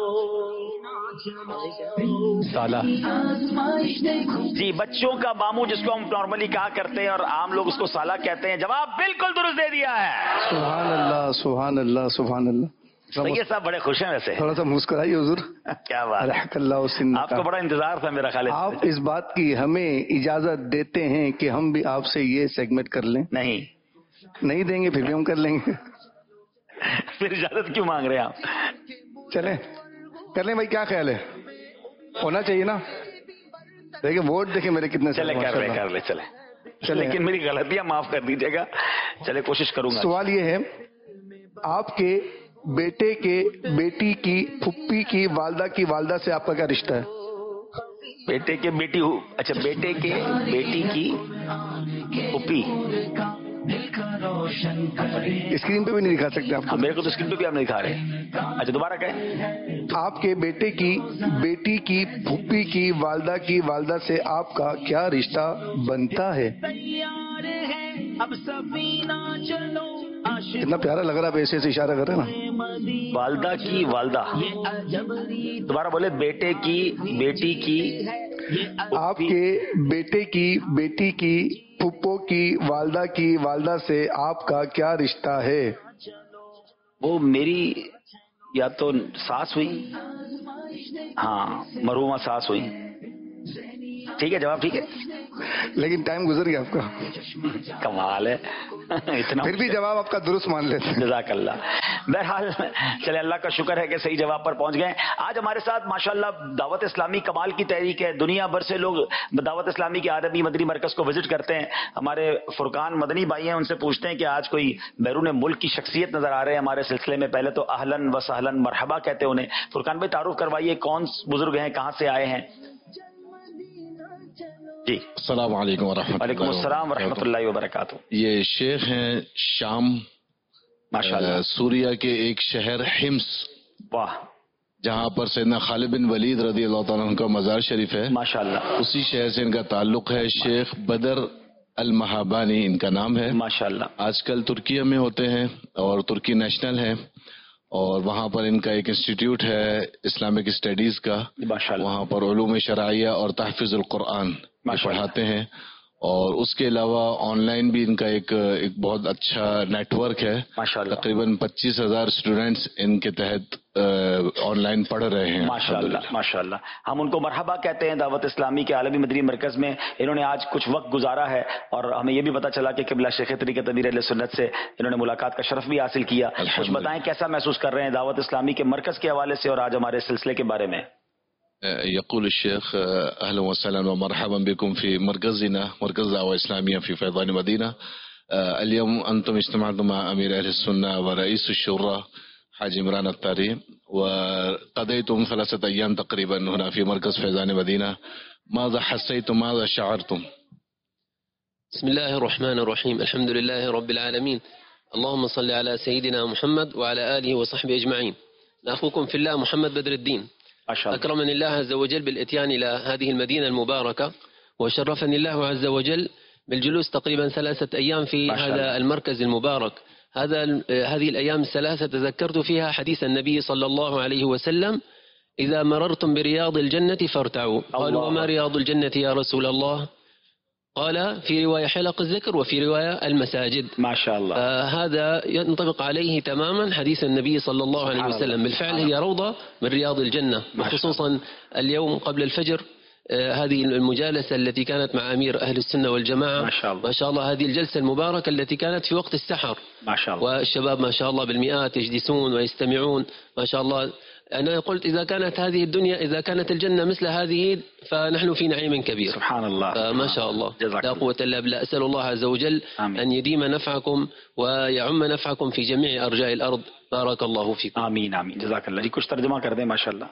سالہ. جی بچوں کا ماموں جس کو ہم نارملی کہا کرتے ہیں اور عام لوگ اس کو سالہ کہتے ہیں. جواب بالکل درست دے دیا ہے. سبحان اللہ سبحان اللہ سبحان اللہ. سید صاحب بڑے خوش ہیں ویسے. تھوڑا سا مسکرائیے حضور. کیا بات ہے, آپ کو بڑا انتظار تھا میرا خیال. آپ اس بات کی ہمیں اجازت دیتے ہیں کہ ہم بھی آپ سے یہ سیگمنٹ کر لیں؟ نہیں دیں گے, پھر بھی ہم کر لیں گے. پھر اجازت کیوں مانگ رہے ہیں آپ؟ چلیں کر لیں بھائی, کیا خیال ہے؟ ہونا چاہیے نا. دیکھیں ووٹ دیکھیں میرے کتنے. چلے کر لے چلے, لیکن میری غلطیاں معاف کر دیجیے گا. چلے کوشش کروں گا. سوال یہ ہے, آپ کے بیٹے کے بیٹی کی پھپھی کی والدہ کی والدہ سے آپ کا کیا رشتہ ہے؟ بیٹے کے بیٹی, اچھا بیٹے کے بیٹی کی پھپھی. اسکرین پہ بھی نہیں دکھا سکتے آپ کو. میرے کو تو اسکرین پہ بھی آپ نہیں دکھا رہے. اچھا دوبارہ کہیں. آپ کے بیٹے کی بیٹی کی پھپھی کی والدہ کی والدہ سے آپ کا کیا رشتہ بنتا ہے؟ اتنا پیارا لگ رہا ہے, ایسے سے اشارہ کر رہے نا. والدہ کی والدہ. دوبارہ بولے. بیٹے کی بیٹی کی. آپ کے بیٹے کی بیٹی کی پھپھو کی والدہ کی والدہ سے آپ کا کیا رشتہ ہے؟ وہ میری یا تو ساس ہوئی, ہاں مرحومہ ساس ہوئی. ٹھیک ہے, جواب ٹھیک ہے, لیکن ٹائم گزر گیا آپ کا. کمال ہے اتنا. پھر بھی جواب آپ کا درست مان لیتے ہیں. جزاک اللہ. بہرحال چلے اللہ کا شکر ہے کہ صحیح جواب پر پہنچ گئے. آج ہمارے ساتھ ماشاءاللہ دعوت اسلامی کمال کی تحریک ہے. دنیا بھر سے لوگ دعوت اسلامی کے عربی مدنی مرکز کو وزٹ کرتے ہیں. ہمارے فرقان مدنی بھائی ہیں, ان سے پوچھتے ہیں کہ آج کوئی بیرون ملک کی شخصیت نظر آ رہے ہیں ہمارے سلسلے میں. پہلے تو اہلن و سہلن مرحبا کہتے ہیں انہیں. فرقان بھائی تعارف کروائیے, کون بزرگ ہیں, کہاں سے آئے ہیں؟ جی السلام علیکم ورحمۃ اللہ. وعلیکم السلام ورحمۃ اللہ وبرکاتہ. یہ شیخ ہیں شام ماشاءاللہ, سوریہ کے ایک شہر حمص, واہ, جہاں پر سیدنا خالد بن ولید رضی اللہ تعالیٰ عنہ کا مزار شریف ہے. ماشاءاللہ, اسی شہر سے ان کا تعلق ہے. شیخ بدر المہابانی ان کا نام ہے. ماشاءاللہ. آج کل ترکیہ میں ہوتے ہیں اور ترکی نیشنل ہے, اور وہاں پر ان کا ایک انسٹیٹیوٹ ہے اسلامک اسٹڈیز کا. وہاں پر علوم شرعیہ اور تحفظ القرآن پڑھاتے ہیں. اور اس کے علاوہ آن لائن بھی ان کا ایک بہت اچھا نیٹ ورک ہے. تقریباً 25,000 اسٹوڈینٹس ان کے تحت آن لائن پڑھ رہے ہیں. ماشاءاللہ ماشاءاللہ. ہم ان کو مرحبا کہتے ہیں دعوت اسلامی کے عالمی مدنی مرکز میں. انہوں نے آج کچھ وقت گزارا ہے اور ہمیں یہ بھی پتا چلا کہ قبلہ شیخ طریقت امیر اہل سنت سے انہوں نے ملاقات کا شرف بھی حاصل کیا. کچھ بتائیں کیسا محسوس کر رہے ہیں دعوت اسلامی کے مرکز کے حوالے سے اور آج ہمارے سلسلے کے بارے میں؟ يقول الشيخ اهلا وسهلا ومرحبا بكم في مركزنا مركز دعوة اسلامية في فيضان مدينة. اليوم أنتم اجتمعتم مع أمير أهل السنة ورئيس الشورى حاج عمران الطاري، وقضيتم 3 أيام تقريبا هنا في مركز فيضان مدينة. ماذا حسيتم؟ ماذا شعرتم؟ بسم الله الرحمن الرحيم. الحمد لله رب العالمين، اللهم صل على سيدنا محمد وعلى آله وصحبه أجمعين. أخوكم في الله محمد بدر الدين. أكرمني الله عز وجل بالإتيان إلى هذه المدينة المباركة، وشرفني الله عز وجل بالجلوس تقريبا 3 أيام في هذا المركز المبارك. هذه الأيام ال3 تذكرت فيها حديث النبي صلى الله عليه وسلم: إذا مررتم برياض الجنة فارتعوا. قالوا: وما رياض الجنة يا رسول الله؟ قال: في رواية حلق الذكر، وفي رواية المساجد. ما شاء الله. هذا ينطبق عليه تماما حديث النبي صلى الله عليه وسلم. بالفعل هي روضة من رياض الجنة، وخصوصا اليوم قبل الفجر هذه المجالسة التي كانت مع أمير أهل السنة والجماعة ما شاء الله، هذه الجلسة المباركة التي كانت في وقت السحر ما شاء الله، والشباب ما شاء الله بالمئات يجلسون ويستمعون ما شاء الله. أنا قلت إذا كانت هذه الدنيا، إذا كانت الجنة مثل هذه، فنحن في نعيم كبير. سبحان الله. ما شاء الله، لا قوة إلا بالله. أسأل الله عز وجل أن يديم نفعكم ويعم نفعكم في جميع أرجاء الأرض. بارك الله فيكم. آمین آمین. جزاک اللہ. جی کچھ ترجمہ کر دیں. ماشاء اللہ.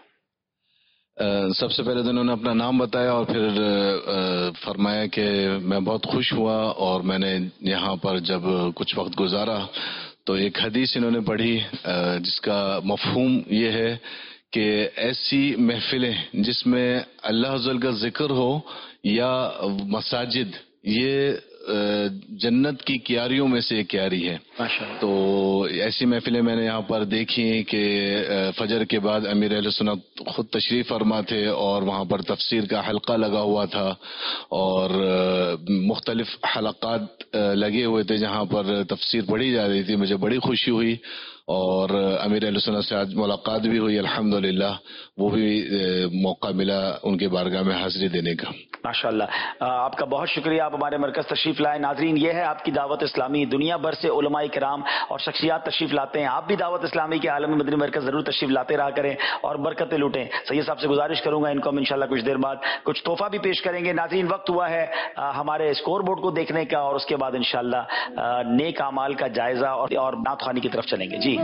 سب سے پہلے تو انہوں نے اپنا نام بتایا اور پھر فرمایا کہ میں بہت خوش ہوا، اور میں نے یہاں پر جب کچھ وقت گزارا تو ایک حدیث انہوں نے پڑھی جس کا مفہوم یہ ہے کہ ایسی محفلیں جس میں اللہ عز و جل کا ذکر ہو یا مساجد، یہ جنت کی کیاریوں میں سے ایک کیاری ہے. تو ایسی محفلیں میں نے یہاں پر دیکھی کہ فجر کے بعد امیر اہل سنت خود تشریف فرما تھے، اور وہاں پر تفسیر کا حلقہ لگا ہوا تھا، اور مختلف حلقات لگے ہوئے تھے جہاں پر تفسیر پڑھی جا رہی تھی. مجھے بڑی خوشی ہوئی، اور امیر اہل سنت سے آج ملاقات بھی ہوئی الحمدللہ. وہ بھی موقع ملا ان کے بارگاہ میں حاضری دینے کا. ماشاءاللہ. آپ کا بہت شکریہ، آپ ہمارے مرکز تشریف لائے. ناظرین، یہ ہے آپ کی دعوت اسلامی. دنیا بھر سے علماء کرام اور شخصیات تشریف لاتے ہیں. آپ بھی دعوت اسلامی کے عالمی مدنی مرکز ضرور تشریف لاتے رہا کریں اور برکتیں لوٹیں. سید صاحب سے گزارش کروں گا، ان کو ہم انشاءاللہ کچھ دیر بعد کچھ تحفہ بھی پیش کریں گے. ناظرین، وقت ہوا ہے ہمارے اسکور بورڈ کو دیکھنے کا، اور اس کے بعد انشاءاللہ نیک اعمال کا جائزہ اور نعت خوانی کی طرف چلیں گے. جی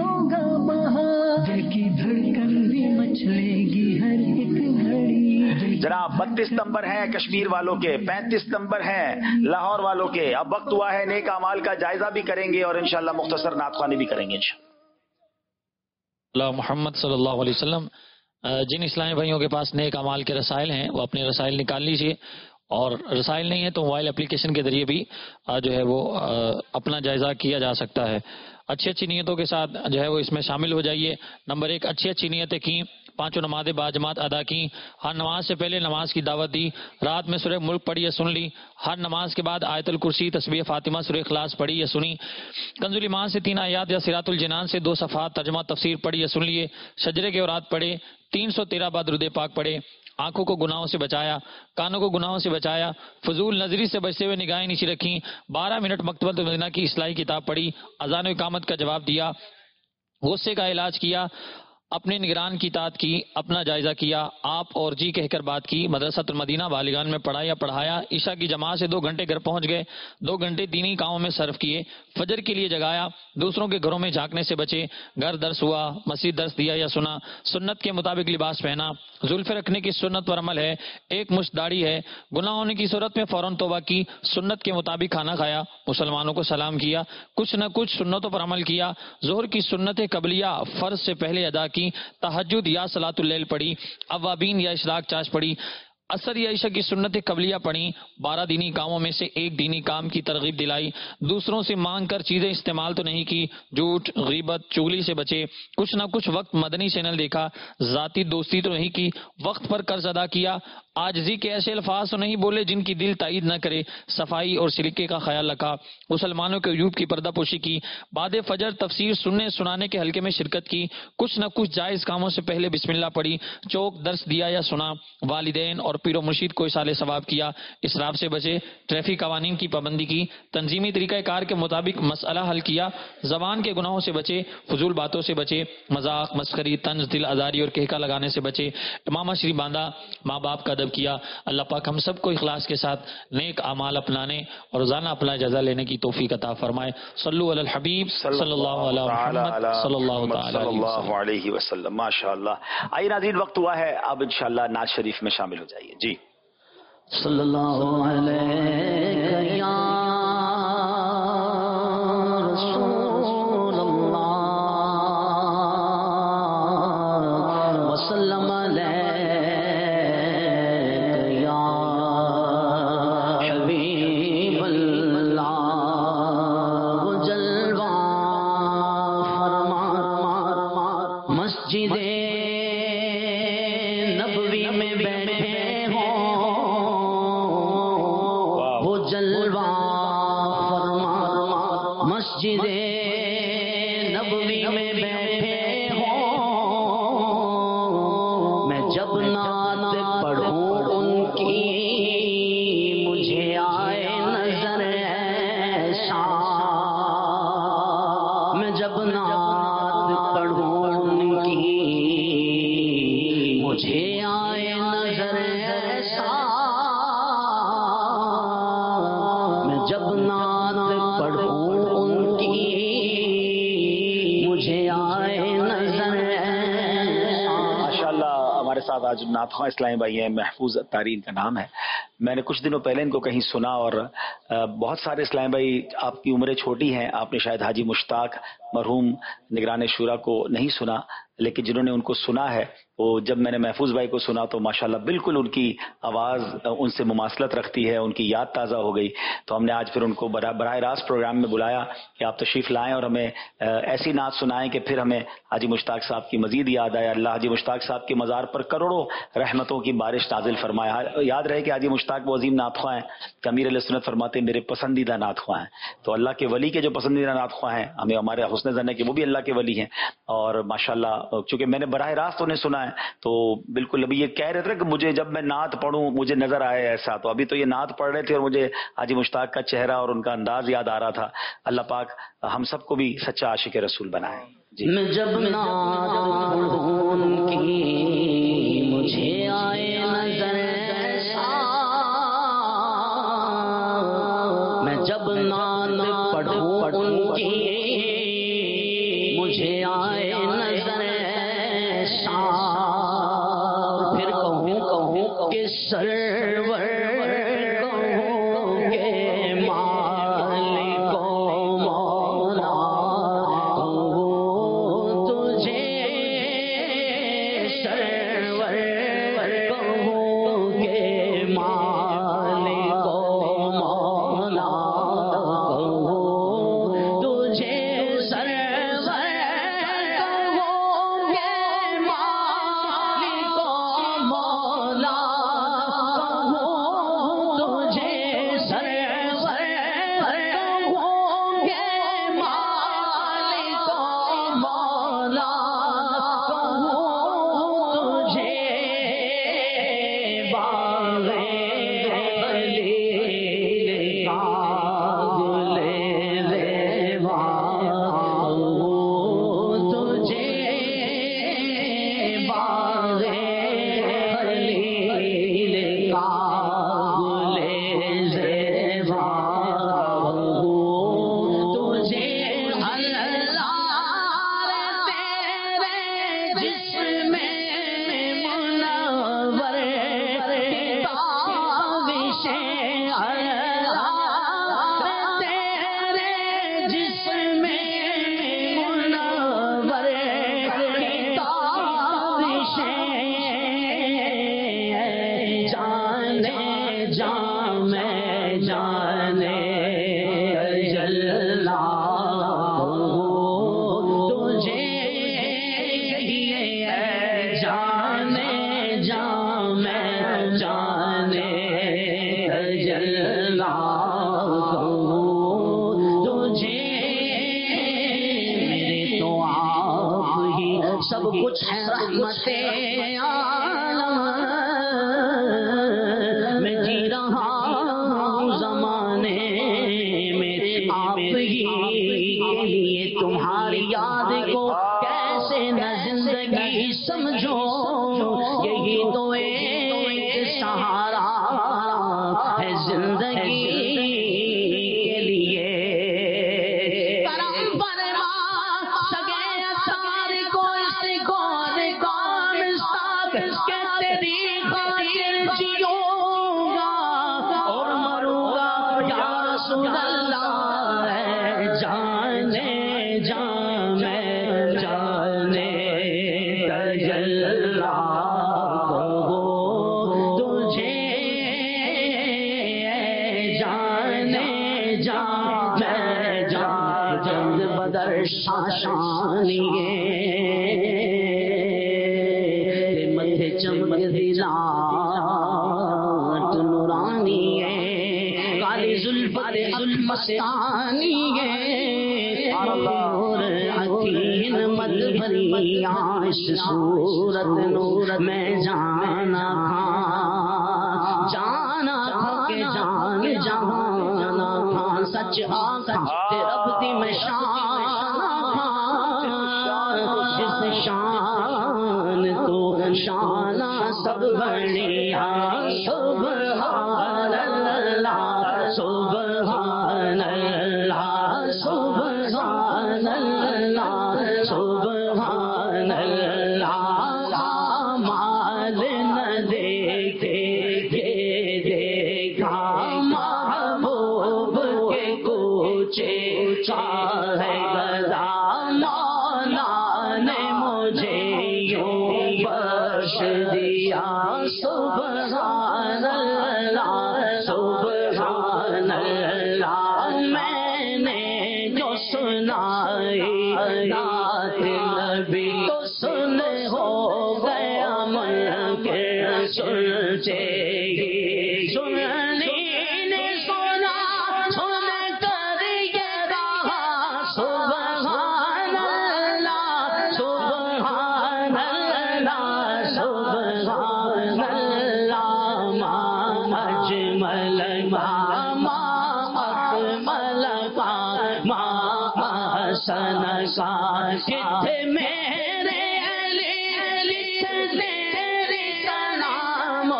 جناب 32 نمبر ہیں کشمیر والوں کے، 35 نمبر ہیں لاہور والوں کے. اب وقت ہوا ہے نیک اعمال کا جائزہ بھی کریں گے اور انشاءاللہ مختصر نعت خوانی بھی کریں گے انشاءاللہ. محمد صلی اللہ علیہ وسلم. جن اسلامی بھائیوں کے پاس نیک اعمال کے رسائل ہیں وہ اپنے رسائل نکال لیجئے، اور رسائل نہیں ہے تو موبائل اپلیکیشن کے ذریعے بھی جو ہے وہ اپنا جائزہ کیا جا سکتا ہے. اچھی نیتوں کے ساتھ جو ہے وہ اس میں شامل ہو جائیے. نمبر 1، اچھی نیتیں کی، 5 نمازیں باجماعت ادا کی، ہر نماز سے پہلے نماز کی دعوت دی، رات میں سورہ ملک پڑھی یا سن لی، ہر نماز کے بعد آیت الکرسی، تسبیح فاطمہ، سورہ اخلاص پڑھی یا سنی، کنز الایمان سے 3 آیات یا صراط الجنان سے 2 صفحات ترجمہ تفسیر پڑھی یا سن لیے، شجرے کے اوراد پڑھے، 313 بار درود پاک پڑھے، آنکھوں کو گناہوں سے بچایا، کانوں کو گناہوں سے بچایا، فضول نظری سے بچتے ہوئے نگاہیں نیچے رکھیں، 12 منٹ مکتبۃ المدینہ کی اصلاحی کتاب پڑھی، اذان و اقامت کا جواب دیا، غصے کا علاج کیا، اپنے نگران کی اطاعت کی، اپنا جائزہ کیا، آپ اور جی کہہ کر بات کی، مدرسۃ المدینہ بالیگان میں پڑھایا، عشاء کی جماعت سے 2 گھنٹے گھر پہنچ گئے، 2 گھنٹے دینی کاموں میں صرف کیے، فجر کے لیے جگایا، دوسروں کے گھروں میں جھانکنے سے بچے، گھر درس ہوا، مسجد درس دیا یا سنا، سنت کے مطابق لباس پہنا، زلف رکھنے کی سنت پر عمل ہے، 1 مشت داڑھی ہے، گناہ ہونے کی صورت میں فوراً توبہ کی، سنت کے مطابق کھانا کھایا، مسلمانوں کو سلام کیا، کچھ نہ کچھ سنتوں پر عمل کیا، ظہر کی سنت قبلیہ فرض سے پہلے ادا کی، تہجد یا صلاۃ اللیل پڑھی، اوابین یا اشراق چاش پڑھی، عصر یا عشاء کی سنت قبلیہ پڑھی، 12 دینی کاموں میں سے 1 دینی کام کی ترغیب دلائی، دوسروں سے مانگ کر چیزیں استعمال تو نہیں کی، جھوٹ، غیبت، چغلی سے بچے، کچھ نہ کچھ وقت مدنی چینل دیکھا، ذاتی دوستی تو نہیں کی، وقت پر قرض ادا کیا، عاجزی کے ایسے الفاظ تو نہیں بولے جن کی دل تائید نہ کرے، صفائی اور سلیقے کا خیال رکھا، مسلمانوں کے عیوب کی پردہ پوشی کی، بعد فجر تفسیر سننے سنانے کے حلقے میں شرکت کی، کچھ نہ کچھ جائز کاموں سے پہلے بسم اللہ پڑھی، چوک درس دیا یا سنا، والدین اور پیر و مرشید کو اصال ثواب کیا، اسراف سے بچے، ٹریفک قوانین کی پابندی کی، تنظیمی طریقہ کار کے مطابق مسئلہ حل کیا، زبان کے گناہوں سے بچے، فضول باتوں سے بچے، مذاق، مسخری، طنز، دل آزاری اور کہکا لگانے سے بچے، امامہ شریف باندھا، ماں باپ کا ادب کیا. اللہ پاک ہم سب کو اخلاص کے ساتھ نیک اعمال اپنانے اور روزانہ اپنا جزا لینے کی توفیق عطا فرمائے. صلو علی الحبیب صلی اللہ علیہ محمد صلی اللہ علیہ وسلم. ماشاء اللہ. آئیے ناظرین، وقت ہوا ہے اب انشاءاللہ نعت شریف میں شامل ہو جائیے. جی صلی اللہ علیہ یا رسول اللہ وسلم علیہ یا حبیب اللہ جلوہ فرما مسجد نبوی میں بیٹھے ہوں وہ جلوہ فرما مسجد نبوی میں بیٹھے ہوں میں جب نعت پڑھوں ان کی مجھے آئے نظر ایسا میں جب نعت پڑھوں ان کی مجھے آئے نظر ایسا میں جب نعت پڑھوں ان کی مجھے آئے نظر ایسا. ماشاءاللہ ہمارے ساتھ آج نعت خواں اسلامی بھائی ہیں، محفوظ تارین کا نام ہے. میں نے کچھ دنوں پہلے ان کو کہیں سنا اور بہت سارے اسلامی بھائی، آپ کی عمریں چھوٹی ہیں، آپ نے شاید حاجی مشتاق مرحوم نگران شورا کو نہیں سنا، لیکن جنہوں نے ان کو سنا ہے وہ جب میں نے محفوظ بھائی کو سنا تو ماشاءاللہ بالکل ان کی آواز ان سے مماثلت رکھتی ہے، ان کی یاد تازہ ہو گئی. تو ہم نے آج پھر ان کو براہ راست پروگرام میں بلایا کہ آپ تشریف لائیں اور ہمیں ایسی نعت سنائیں کہ پھر ہمیں حاجی مشتاق صاحب کی مزید یاد آئے. اللہ حاجی مشتاق صاحب کے مزار پر کروڑوں رحمتوں کی بارش نازل فرمایا. یاد رہے کہ حاجی مشتاق وہ عظیم نعت خواں ہیں کہ امیر علیہ سنت فرماتے ہیں میرے پسندیدہ نعت خواں ہیں. تو اللہ کے ولی کے جو پسندیدہ نعت خواں ہیں، ہمیں ہمارے حسن ظن ہے کہ وہ بھی اللہ کے ولی ہیں. اور ماشاءاللہ چونکہ میں نے براہ راست انہیں سنا ہے تو بالکل ابھی یہ کہہ رہے تھے کہ مجھے جب میں نعت پڑھوں مجھے نظر آئے ایسا. تو ابھی تو یہ نعت پڑھ رہے تھے اور مجھے حاجی مشتاق کا چہرہ اور ان کا انداز یاد آ رہا تھا. اللہ پاک ہم سب کو بھی سچا عاشق رسول بنائے. میں جب نعت پڑھوں ان کی مجھے آئے نظر ایسا میں جب نعت پڑھوں ان کی مجھے آئے نظر ایسا پھر کہوں کہ سرور کہوں کہ مالک و مولا کہوں تجھے سرور کہوں کہ مالک و مولا کہوں تجھے سرور کہوں کہ مالک و مولا کہوں تجھے سرور کہوں کہ مالک و مولا کہوں تجھے باغ خلیل کا گل ریوا کہوں تجھے باغ خلیل کا گل ریوا کہوں تجھے اللہ تیرے جسم منور تابش اللہ تیرے جسم منور تابش جانے جام میں جانے جلنا تجھے جانے جام میں جانے جلنا تجھے میرے تو آپ ہی سب کچھ ہے رحمت عالم میں جی رہا ہوں زمانے میں آپ ہی کے لیے تمہاری یاد کو کیسے نہ زندگی سمجھو یہی تو ایک سہارا جیوں گا اور مروں گا یا رسول اللہ جانے جان میں جانے تجلا کہو تجھے جانے جان میں جان جنگ بدر شاشانیے متھے چمک دلات نورانی ہے کالی زلفت مستانی ہے اور حکیم مد بھری عاش صورت نور میں جانا جانا کہ جان جانا سچ آنکھ رب دی میں جس شان تو شانہ سب بڑھیا سبحان اللہ سبحان اللہ سبحان اللہ سبحان اللہ مال نہ دیکھے دیکھا محبوب کے کوچے چاہے گدا مولا نے مجھے یوں بخش دیا سبحان اللہ سبحان اللہ میں نے جو سنائی رات نبی تو سن ہو گیا من کے سنچے سننی نے سنا سن کر یہ رہا سبحان اللہ سبحان اللہ سبحان اللہ ما اجمل ما اکمل ما احسن کا کتنے میرے علی تیرے نام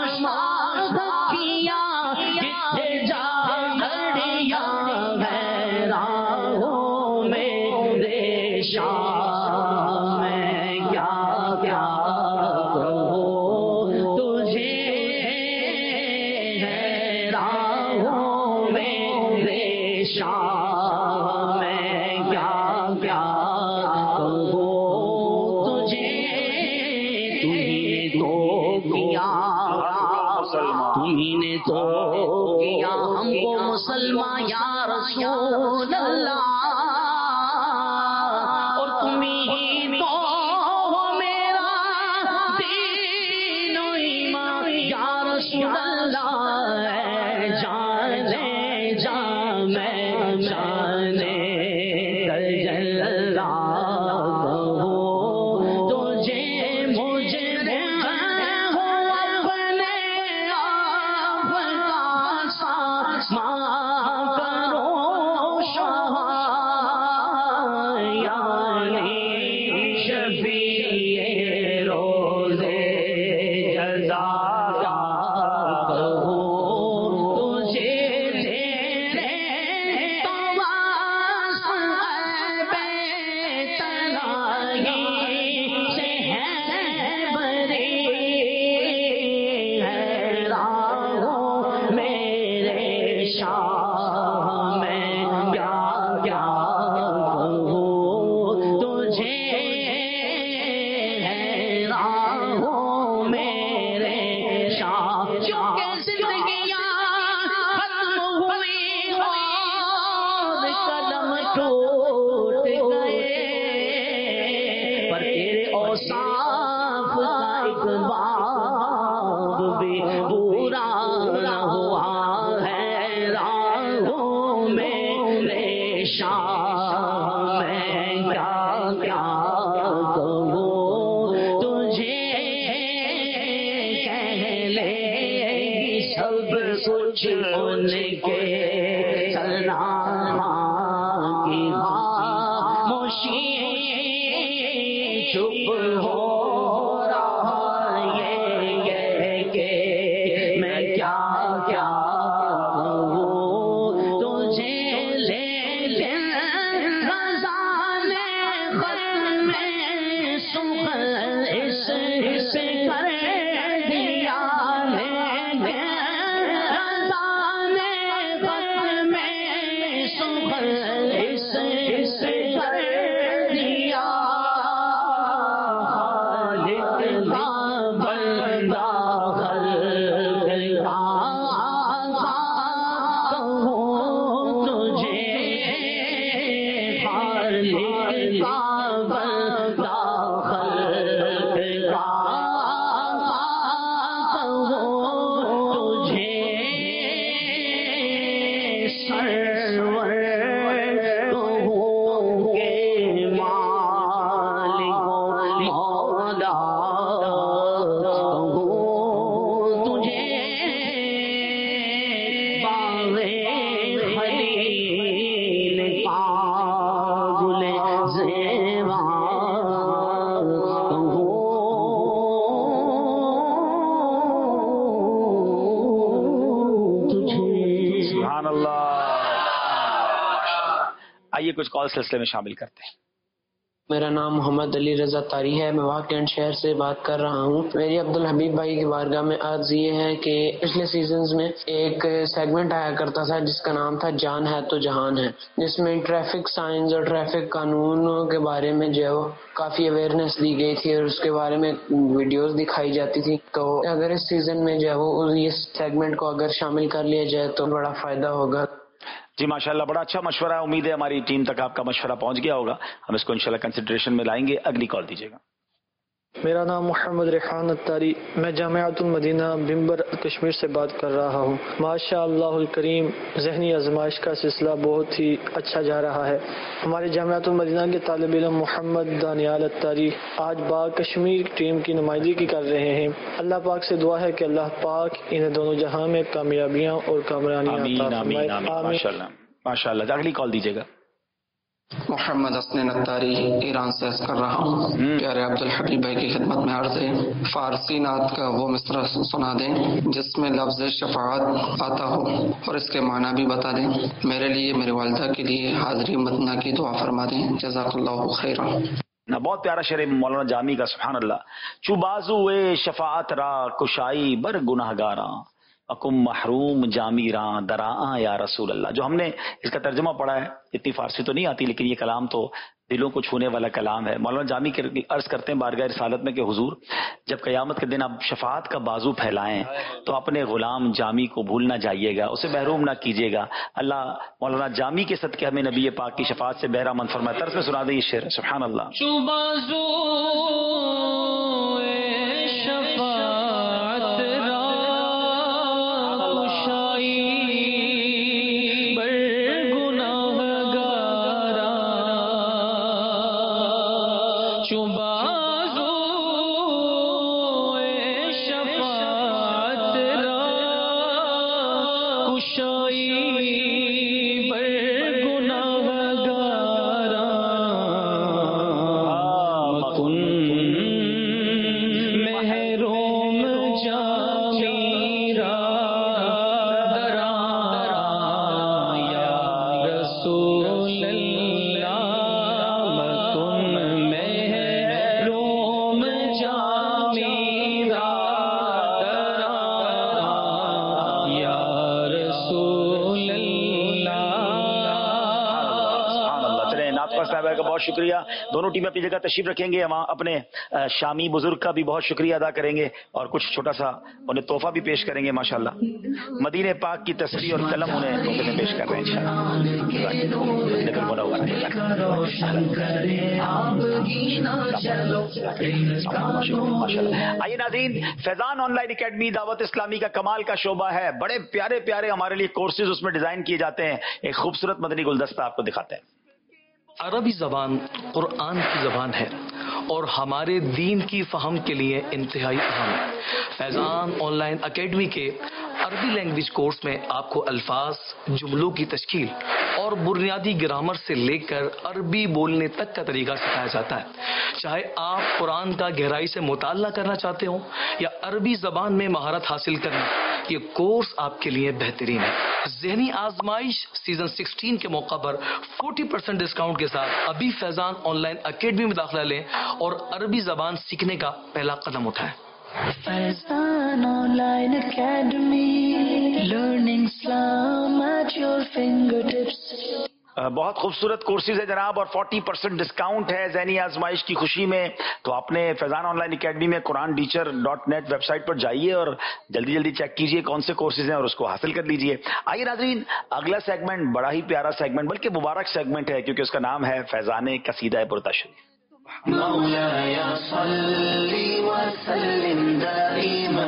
کیا کتنے جا گھڑیا راہوں میرے شام میں کیا کیا کہوں تجھے راہوں میرے شام میں کیا کیا کہوں تجھے تمہیں تو کیا تمہیں نے تو کیا ہم کو مسلمان یا رسول اللہ اور تمہیں تو ہو میرا دین و ایمان یا رسول اللہ جانے جان میں جانے تجلا کہو تجھے مجھے ہو اپنے آپ کا سامان کرو شاہ یعنی شفیع روزے جزا کہو تجھے تیرے تواس بیت الہی سے ہے بری ہے راہوں میرے شاہ میں کیا کیا کہوں تجھے راہوں میرے شاہ چونکہ زندگیاں ختم ہوئی اور قدم ٹوٹ گئے پر تیرے اوصاف کا ایک باب بھی پورا نہ ہوا ہے راہوں میرے شاہ میں کیا کیا کہوں تجھے کہہ لے گی سب کچھ ان کے سلام کی خاموشی چپ ہو رہا یہ کہ میں کیا کیا کہوں تجھے لے لے رضا نے ختم سخن اس کر دیا ہے آئیے کچھ کال سلسلے میں شامل کرتے ہیں. میرا نام محمد علی رضا طاری ہے. میں واقعین شہر سے بات کر رہا ہوں. میری عبدالحبیب بھائی کی بارگاہ میں عرض یہ ہے کہ پچھلے سیزنز میں ایک سیگمنٹ آیا کرتا تھا جس کا نام تھا جان ہے تو جہان ہے، جس میں ٹریفک سائنز اور ٹریفک قانون کے بارے میں جو ہے وہ کافی اویئرنیس دی گئی تھی اور اس کے بارے میں ویڈیوز دکھائی جاتی تھی. تو اگر اس سیزن میں جو ہے وہ یہ سیگمنٹ کو اگر شامل کر لیا جائے تو بڑا فائدہ ہوگا. جی ماشاءاللہ، بڑا اچھا مشورہ ہے. امید ہے ہماری ٹیم تک آپ کا مشورہ پہنچ گیا ہوگا. ہم اس کو انشاءاللہ کنسیڈریشن میں لائیں گے. اگلی کال دیجیے گا. میرا نام محمد ریحان الطاری، میں جامعۃ المدینہ بمبر کشمیر سے بات کر رہا ہوں. ماشاء اللہ الکریم، ذہنی آزمائش کا سلسلہ بہت ہی اچھا جا رہا ہے. ہمارے جامعۃ المدینہ کے طالب علم محمد دانیال الطاری آج با کشمیر ٹیم کی نمائندگی کر رہے ہیں. اللہ پاک سے دعا ہے کہ اللہ پاک انہیں دونوں جہاں میں کامیابیاں اور کامرانیاں عطا فرمائے. آمین. ماشاءاللہ. اگلی کال دیجیے گا. محمد حسن الطاری، ایران سے عرض کر رہا ہوں. پیارے عبدالحبیب بھائی کی خدمت میں عرض ہے، فارسی نعت کا وہ مصرع سنا دیں جس میں لفظ شفاعت آتا ہو اور اس کے معنی بھی بتا دیں. میرے لیے، میری والدہ کے لیے حاضری مدینہ کی دعا فرما دیں. جزاک اللہ خیرا. بہت پیارا شعر مولانا جامی کا، سبحان اللہ. چو بازو شفاعت را کشائی بر گناہ گاراں، اکم محروم جامیراں دراں یا رسول اللہ. جو ہم نے اس کا ترجمہ پڑھا ہے، اتنی فارسی تو نہیں آتی لیکن یہ کلام تو دلوں کو چھونے والا کلام ہے. مولانا جامی کے عرض کرتے ہیں بارگاہ رسالت میں کہ حضور جب قیامت کے دن آپ شفاعت کا بازو پھیلائیں تو اپنے غلام جامی کو بھول نہ جائیے گا، اسے محروم نہ کیجیے گا. اللہ مولانا جامی کے صدقے ہمیں نبی پاک کی شفاعت سے بہرہ مند فرمائے. طرز میں سنا دیں یہ شعر. سبحان اللہ. شکریہ. دونوں ٹیمیں اپنی جگہ تشریف رکھیں گے. ہم اپنے شامی بزرگ کا بھی بہت شکریہ ادا کریں گے اور کچھ چھوٹا سا انہیں تحفہ بھی پیش کریں گے. ماشاءاللہ مدینہ پاک کی تصویر اور قلم انہیں تحفے میں پیش کر رہے ہیں. آئیے ناظرین، فیضان آن لائن اکیڈمی دعوت اسلامی کا کمال کا شعبہ ہے. بڑے پیارے پیارے ہمارے لیے کورسز اس میں ڈیزائن کیے جاتے ہیں. ایک خوبصورت مدنی گلدستہ آپ کو دکھاتے ہیں. عربی زبان قرآن کی زبان ہے اور ہمارے دین کی فہم کے لیے انتہائی اہم ہے. فیضان آن لائن اکیڈمی کے عربی لینگویج کورس میں آپ کو الفاظ، جملوں کی تشکیل اور بنیادی گرامر سے لے کر عربی بولنے تک کا طریقہ سکھایا جاتا ہے. چاہے آپ قرآن کا گہرائی سے مطالعہ کرنا چاہتے ہوں یا عربی زبان میں مہارت حاصل کرنا، یہ کورس آپ کے لیے بہترین ہے. ذہنی آزمائش سیزن 16 کے موقع پر 40% ڈسکاؤنٹ کے ساتھ ابھی فیضان آن لائن اکیڈمی میں داخلہ لیں اور عربی زبان سیکھنے کا پہلا قدم اٹھائیں. Faizan online academy, learning اسلام ایٹ یور فنگر ٹپس. بہت خوبصورت کورسز ہے جناب اور 40% ڈسکاؤنٹ ہے ذہنی آزمائش کی خوشی میں. تو آپ نے فیضان آن لائن اکیڈمی میں قرآن ٹیچر .net ویب سائٹ پر جائیے اور جلدی جلدی چیک کیجئے کون سے کورسز ہیں اور اس کو حاصل کر لیجئے. آئیے ناظرین، اگلا سیگمنٹ بڑا ہی پیارا سیگمنٹ، بلکہ مبارک سیگمنٹ ہے کیونکہ اس کا نام ہے فیضان قصیدہ بردا شریف. مولاي صل وسلم دائما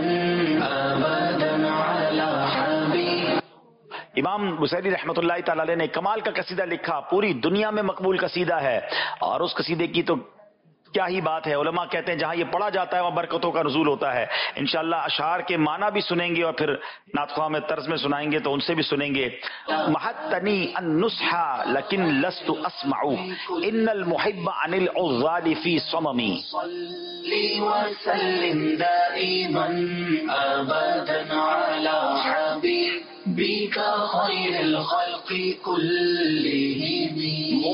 ابدا على حبيب. امام بصیری رحمۃ اللہ تعالی علیہ نے کمال کا قصیدہ لکھا، پوری دنیا میں مقبول قصیدہ ہے اور اس قصیدے کی تو کیا ہی بات ہے. علماء کہتے ہیں جہاں یہ پڑھا جاتا ہے وہاں برکتوں کا نزول ہوتا ہے. انشاءاللہ اشعار کے معنی بھی سنیں گے اور پھر نعت خواہ میں طرز میں سنائیں گے تو ان سے بھی سنیں گے. محتنی النصح لیکن لست اسمع ان المحب عن العذال فی صممی. صلی وسلم دائما ابدا على حبیبک خیر الخلق كلهم.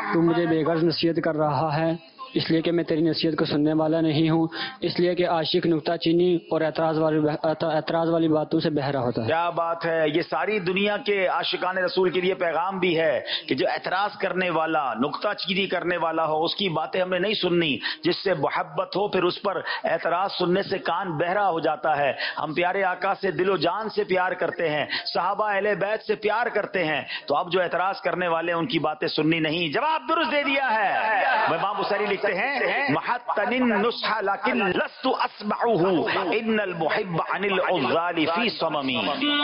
تو مجھے بے غرض نصیحت کر رہا ہے اس لیے کہ میں تیری نصیحت کو سننے والا نہیں ہوں، اس لیے کہ عاشق نکتہ چینی اور اعتراض والی باتوں سے بہرا ہوتا ہے۔ کیا بات ہے، یہ ساری دنیا کے عاشقان رسول کے لیے پیغام بھی ہے کہ جو اعتراض کرنے والا، نکتہ چینی کرنے والا ہو، اس کی باتیں ہمیں نہیں سننی۔ جس سے محبت ہو پھر اس پر اعتراض سننے سے کان بہرا ہو جاتا ہے۔ ہم پیارے آقا سے دل و جان سے پیار کرتے ہیں، صحابہ اہل بیت سے پیار کرتے ہیں، تو اب جو اعتراض کرنے والے ان کی باتیں سننی نہیں۔ جواب درست دے دیا ہے۔ امام بصری لکھتے ہیں محتن النصح لیکن لست اسمعه ان المحب عن العذال فی صممی۔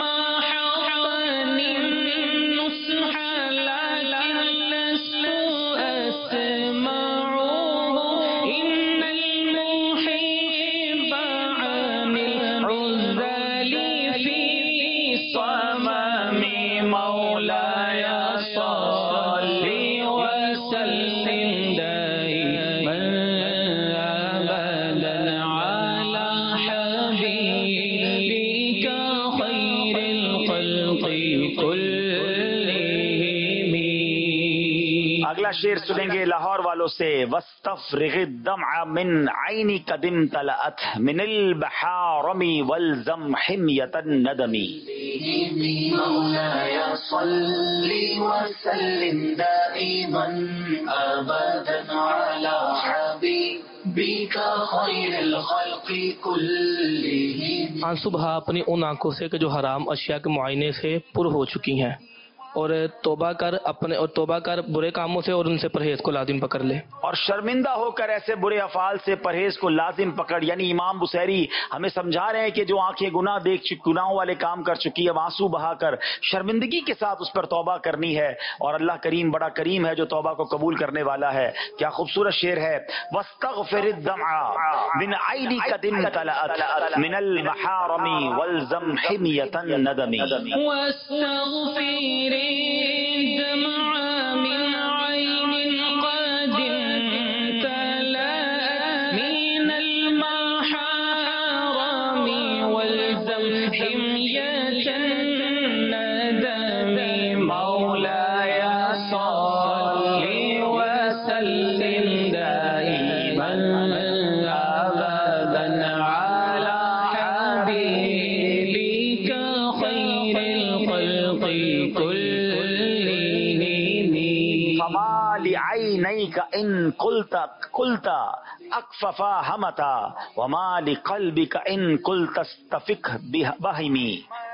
شعر سنیں گے لاہور والوں سے، وَاسْتَفْرِغِ الدَّمْعَ مِنْ عَيْنِ قَدِمْ تَلَأَتْ مِنَ الْبَحَارَمِ وَالْزَمْ حِمْيَةَ النَّدَمِ۔ مولاي صل وسلم دائما ابدا على حبيبك خير الخلق كلهم۔ آنسو بہا اپنی ان آنکھوں سے کہ جو حرام اشیاء کے معائنے سے پر ہو چکی ہیں، اور توبہ کر برے کاموں سے اور ان سے پرہیز کو لازم پکڑ لے، اور شرمندہ ہو کر ایسے برے افعال سے پرہیز کو لازم پکڑ۔ یعنی امام بصیری ہمیں سمجھا رہے ہیں کہ جو آنکھیں گناہوں والے کام کر چکی ہے، آنسو بہا کر شرمندگی کے ساتھ اس پر توبہ کرنی ہے، اور اللہ کریم بڑا کریم ہے جو توبہ کو قبول کرنے والا ہے۔ کیا خوبصورت شعر ہے، واستغفر الدمع من عین قدم طلعت من المحارم والزم حمیۃ الندم۔ ان قلت اکففا ہمتا وما لقلبک ان قلت استفق بہمی۔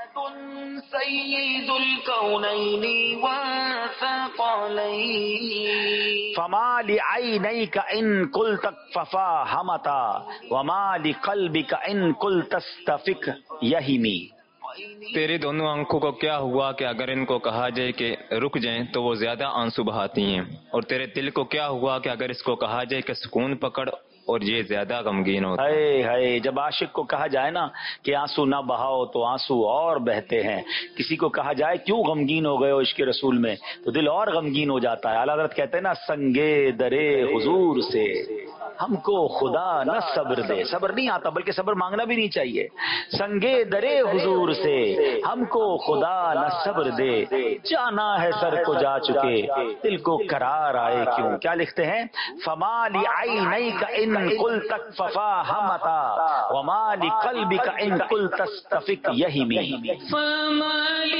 سید الکونین والثقلین فما لعینیک ان قلت اکففا ہمتا وما لقلبک ان قلت استفق یہمی۔ تیری دونوں آنکھوں کو کیا ہوا کہ اگر ان کو کہا جائے کہ رک جائیں تو وہ زیادہ آنسو بہاتی ہیں، اور تیرے دل کو کیا ہوا کہ اگر اس کو کہا جائے کہ سکون پکڑ اور یہ زیادہ غمگین ہوتا ہے۔ ہائے جب عاشق کو کہا جائے نا کہ آنسو نہ بہاؤ تو آنسو اور بہتے ہیں۔ کسی کو کہا جائے کیوں غمگین ہو گئے ہو عشق رسول میں تو دل اور غمگین ہو جاتا ہے۔ اعلیٰ حضرت کہتے ہیں نا، سنگے درے حضور سے ہم کو خدا نہ صبر دے۔ صبر نہیں آتا بلکہ صبر مانگنا بھی نہیں چاہیے۔ سنگے درے حضور سے ہم کو خدا نہ صبر دے، جانا ہے سر کو جا چکے دل کو قرار آئے کیوں۔ کیا لکھتے ہیں، فما لعینیک ان قلت اکففا ہمتا وما لقلبک ان قلت استفق یہمی۔ فما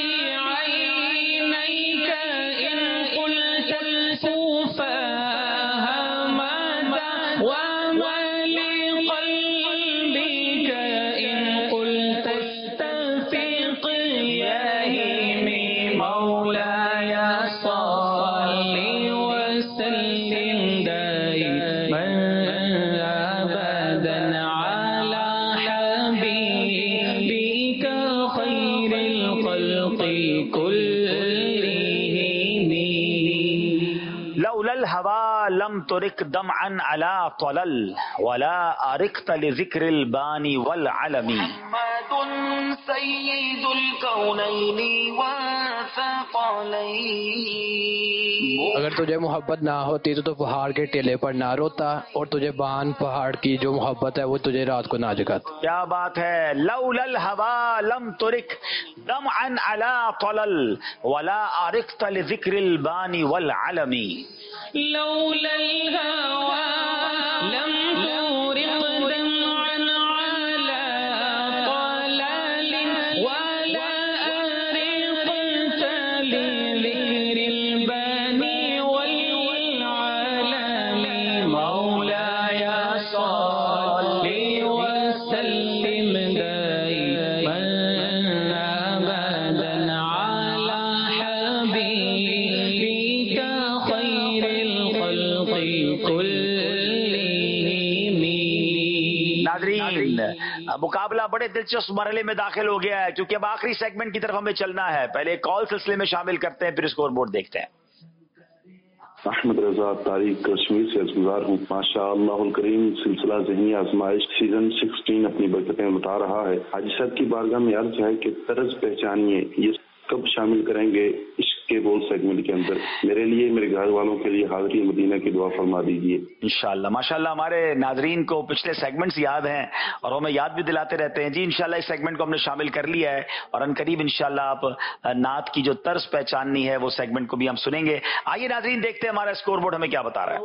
لعینیک ان قلت اکففا ہمتا وما لقلبک ان قلت استفق یہمی۔ مولاي صل وسلم دائما ابدا على حبيبك خير الخلق كلهم۔ لولا الهوى لم ترك دمعا على طلل ولا أرقت لذكر الباني والعلم۔ محمد سيد الكونين والثقلين۔ اگر تجھے محبت نہ ہوتی تو پہاڑ کے ٹیلے پر نہ روتا، اور تجھے بان پہاڑ کی جو محبت ہے وہ تجھے رات کو نہ جگاتی۔ کیا بات ہے، لولا الهوى لم ترك دمعا على طلل ولا أرقت لذكر الباني والعلم۔ لولا الهوى لم تورق دمعا على طلال ولا أرقت لذكر البني والعالم مولاي صل وسلم دائما أبدا على حبيبك خير الخلق كلهم. नाज़रीन, मुकाबला बड़े दिलचस्प मरहले में दाखिल हो गया है क्योंकि अब आखिरी सेगमेंट की तरफ हमें चलना है. पहले कॉल सिलसिले में शामिल करते हैं, फिर स्कोर बोर्ड देखते हैं. अहमद रजा तारिक कश्मीर से गुजार हूँ. माशा अल्लाहुल करीम सिलसिला ज़हनी आजमाइश सीजन 16 अपनी बरकतें बता रहा है. हाजी साहब की बारगाह में अर्ज है कि तर्ज पहचानिए, ये कब शामिल करेंगे इश्क के बोल सेगमेंट के अंदर? मेरे लिए, मेरे घर वालों के लिए हाज़री मदीना की दुआ फरमा दीजिए इंशाअल्लाह. माशाअल्लाह हमारे नाजरीन को पिछले सेगमेंट्स याद हैं और हमें याद भी दिलाते रहते हैं. जी इंशाअल्लाह इस सेगमेंट को हमने शामिल कर लिया है और अनकरीब इंशाअल्लाह आप नात की जो तर्ज पहचाननी है वो सेगमेंट को भी हम सुनेंगे. आइए नाजरीन देखते हैं हमारा स्कोर बोर्ड हमें क्या बता रहा है.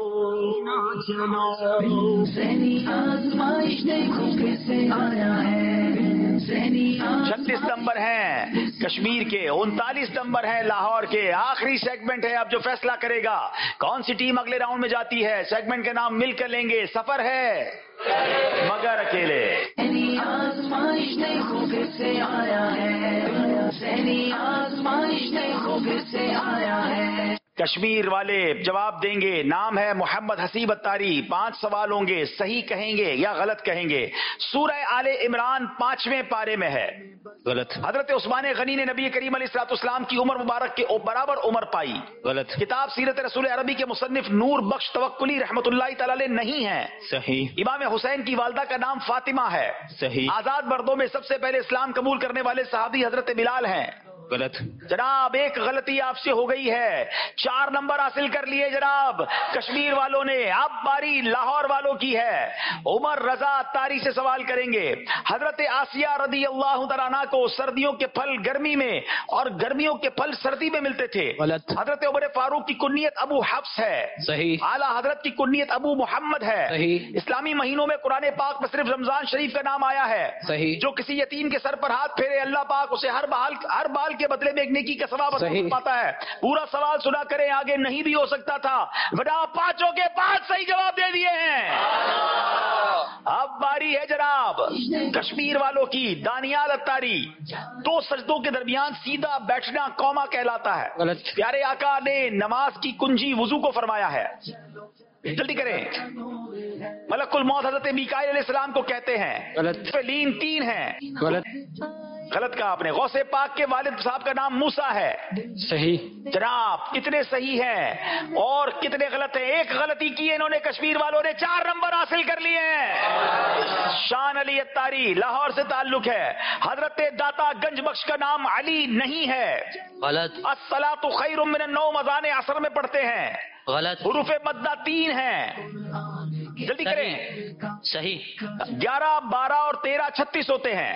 36 नंबर हैं कश्मीर के, 39 नंबर हैं लाहौर के. आखिरी सेगमेंट है, अब जो फैसला करेगा कौन सी टीम अगले राउंड में जाती है. सेगमेंट का नाम मिलकर लेंगे, सफर है मगर अकेले. कश्मीर वाले जवाब देंगे. नाम है मोहम्मद हसीब अत्तारी. 5 सवाल होंगे, सही कहेंगे या गलत कहेंगे. सूरह आले इमरान 5वें पारे में है. गलत. हजरत उस्मान गनी ने नबी करीम अलैहिस्सलाम की उम्र मुबारक के बराबर उम्र पाई. गलत. किताब सीरत रसूल अरबी के मुसन्निफ नूर बख्श तवक्कुली रहमतुल्लाहि तआला अलैह नहीं है. सही. इमाम हुसैन की वालदा का नाम फातिमा है. सही. आजाद मर्दों में सबसे पहले इस्लाम कबूल करने वाले सहाबी हजरत बिलाल हैं. गलत. जनाब एक गलती आपसे हो गई है. 4 नंबर हासिल कर लिए जनाब कश्मीर वालों ने. अब बारी लाहौर वालों की है. उमर रजा अत्तारी से सवाल करेंगे. हजरत आसिया रदी अल्लाह तआला को सर्दियों के फल गर्मी में और गर्मियों के फल सर्दी में मिलते थे. गलत. हजरत उमर फारूक की कुन्नियत अबू हफ्स है. सही. आला हजरत की कुन्नियत अबू मोहम्मद है. सही. इस्लामी महीनों में कुरान पाक में सिर्फ रमजान शरीफ का नाम आया है. सही. जो किसी यतीम के सर पर हाथ फेरे अल्लाह पाक उसे हर बाल के बदले में एक नेकी का सवाब पाता है. पूरा सवाल सुना करें, आगे नहीं भी हो सकता था. बेटा 5 के 5 सही जवाब दे दिए हैं. अब बारी है जनाब कश्मीर वालों की. दानियाल अत्तारी. 2 सजदों के दरमियान सीधा बैठना कौमा कहलाता है. गलत. प्यारे आका ने नमाज की कुंजी वुजू को फरमाया है. जल्दी करें. मलकुल मौत हजरत मीकाईल अलैहिस्सलाम को कहते हैं. गलत. लीन 3 है. गलत. गलत कहा आपने. गौसे पाक के वालिद साहब का नाम मूसा है. सही. जनाब कितने सही हैं और कितने गलत हैं. एक गलती की इन्होंने कश्मीर वालों ने. 4 नंबर हासिल कर लिए हैं. शान अली अत्तारी लाहौर से ताल्लुक है. हजरत दाता गंज बख्श का नाम अली नहीं है. गलत. अस्सलातु खैरुम मिनन नौम अज़ान असर में पढ़ते हैं. गलत. हुरूफ मद्दा 3 हैं. जल्दी करें. सही. 11, 12 और 13 36 होते हैं.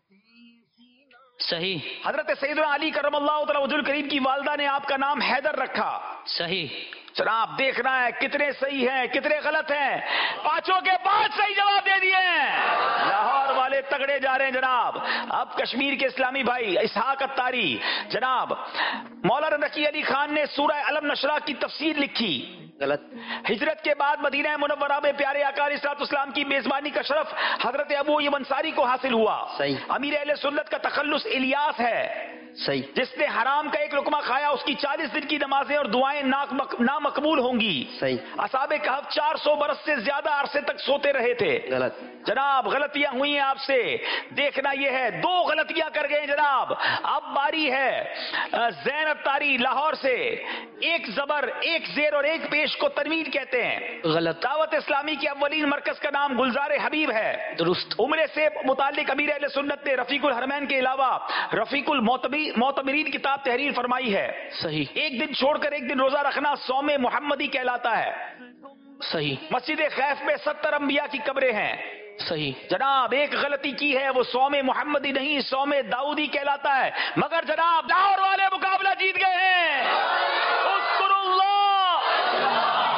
सही. हजरत सैयदना अली करमल्लाहु तआला वजहुल करीम की वालदा ने आपका नाम हैदर रखा. सही. जनाब देखना है कितने सही हैं कितने गलत हैं. 5 के 5 सही जवाब दे दिए हैं. लाहौर वाले तगड़े जा रहे हैं जनाब. अब कश्मीर के इस्लामी भाई इसहाक अत्तारी. जनाब मौलाना नकी अली खान ने सूरह अलम नशरा की तफसीर लिखी. गलत. हिजरत के बाद मदीना मुनव्वरा में प्यारे आका अलैहिस्सलाम की मेजबानी का शरफ हजरत अबू अय्यूब अंसारी को हासिल हुआ. सही. अमीर अहले सुन्नत का तखल्लुस इलियास है. सही. जिसने हराम का एक लुकमा खाया उसकी 40 दिन की नमाजें और दुआएं नामकबूल होंगी. सही. असहाबे कहफ 400 बरस से ज्यादा अरसे तक सोते रहे थे. गलत. जनाब गलतियां हुई हैं आपसे. देखना यह है 2 गलतियां कर गए जनाब. अब बारी है ज़ैन अत्तारी लाहौर से. 1 ज़बर 1 ज़ेर और 1 पेश को तनवीन कहते हैं. गलत. दावत इस्लामी के अव्वलीन मरकज का नाम गुलजार हबीब है. दुरुस्त. उम्र से मुताल्लिक अमीर अहले सुन्नत ने रफीकुल हरमैन के अलावा रफीकुल मोतमरीन किताब तहरीर फरमाई है. सही. एक दिन छोड़कर एक दिन रोजा रखना सौमे मोहम्मदी कहलाता है. सही. मस्जिद खैफ में 70 अंबिया की कब्रें हैं. सही. जनाब एक गलती की है, वो सौमे मोहम्मदी नहीं सौमे दाऊदी कहलाता है. मगर जनाब लाहौर वाले मुकाबला जीत गए हैं.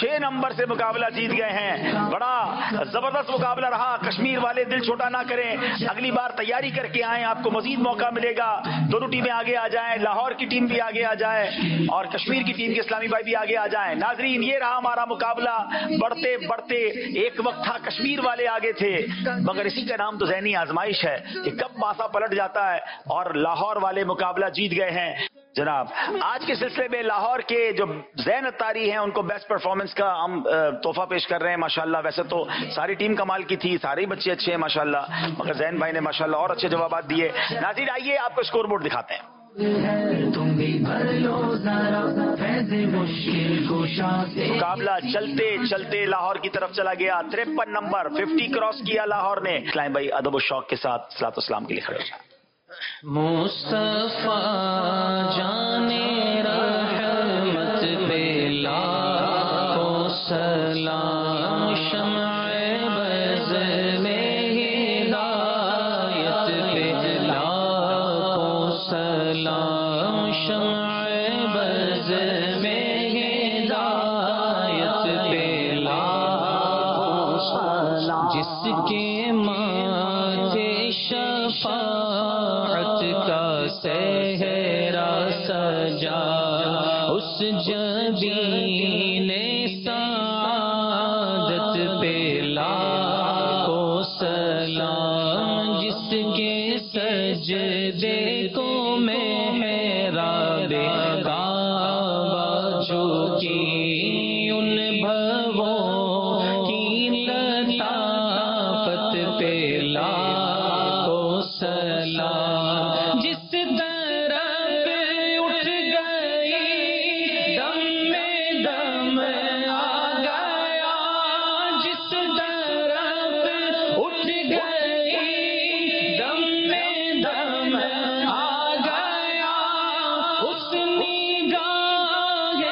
6 نمبر سے مقابلہ جیت گئے ہیں. بڑا زبردست مقابلہ رہا. کشمیر والے دل چھوٹا نہ کریں, اگلی بار تیاری کر کے آئیں, آپ کو مزید موقع ملے گا. دونوں ٹیمیں آگے آ جائیں, لاہور کی ٹیم بھی آگے آ جائے اور کشمیر کی ٹیم کے اسلامی بھائی بھی آگے آ جائیں. ناظرین, یہ رہا ہمارا مقابلہ. بڑھتے بڑھتے ایک وقت تھا کشمیر والے آگے تھے, مگر اسی کا نام تو ذہنی آزمائش ہے کہ کب ماسا پلٹ جاتا ہے, اور لاہور والے مقابلہ جیت گئے ہیں. جناب, آج کے سلسلے میں لاہور کے جو زین اتاری ہیں ان کو بیسٹ پرفارمنس کا ہم تحفہ پیش کر رہے ہیں. ماشاءاللہ, ویسے تو ساری ٹیم کمال کی تھی, سارے بچے اچھے ہیں ماشاءاللہ, مگر زین بھائی نے ماشاءاللہ اور اچھے جوابات دیے. ناظرین, آئیے آپ کو اسکور بورڈ دکھاتے ہیں. مقابلہ چلتے چلتے لاہور کی طرف چلا گیا. 53 نمبر 50 کراس کیا لاہور نے. اسلام بھائی ادب و شوق کے ساتھ صلاۃ و سلام کے لیے کھڑے ہو جائیں. مصطفیٰ جانے رحمت پہ لاکھوں سلام, شمع بز میں ہدایت پہ لاکھوں سلام, شمع بز میں ہدایت پہ لاکھوں سلام, جس کے ماتھے شفاعت کا صحرا سجا, اس جبین سعادت پہ لاکھوں سلام, جس کے سجدے کو محراب کعبہ جھکی, ان بھووں کی لطافت پہ لاکھوں سلام, جس طرف اٹھ گئی دم میں دم آ گیا, جس طرف اٹھ گئی دم میں دم آ گیا, اس نگاہ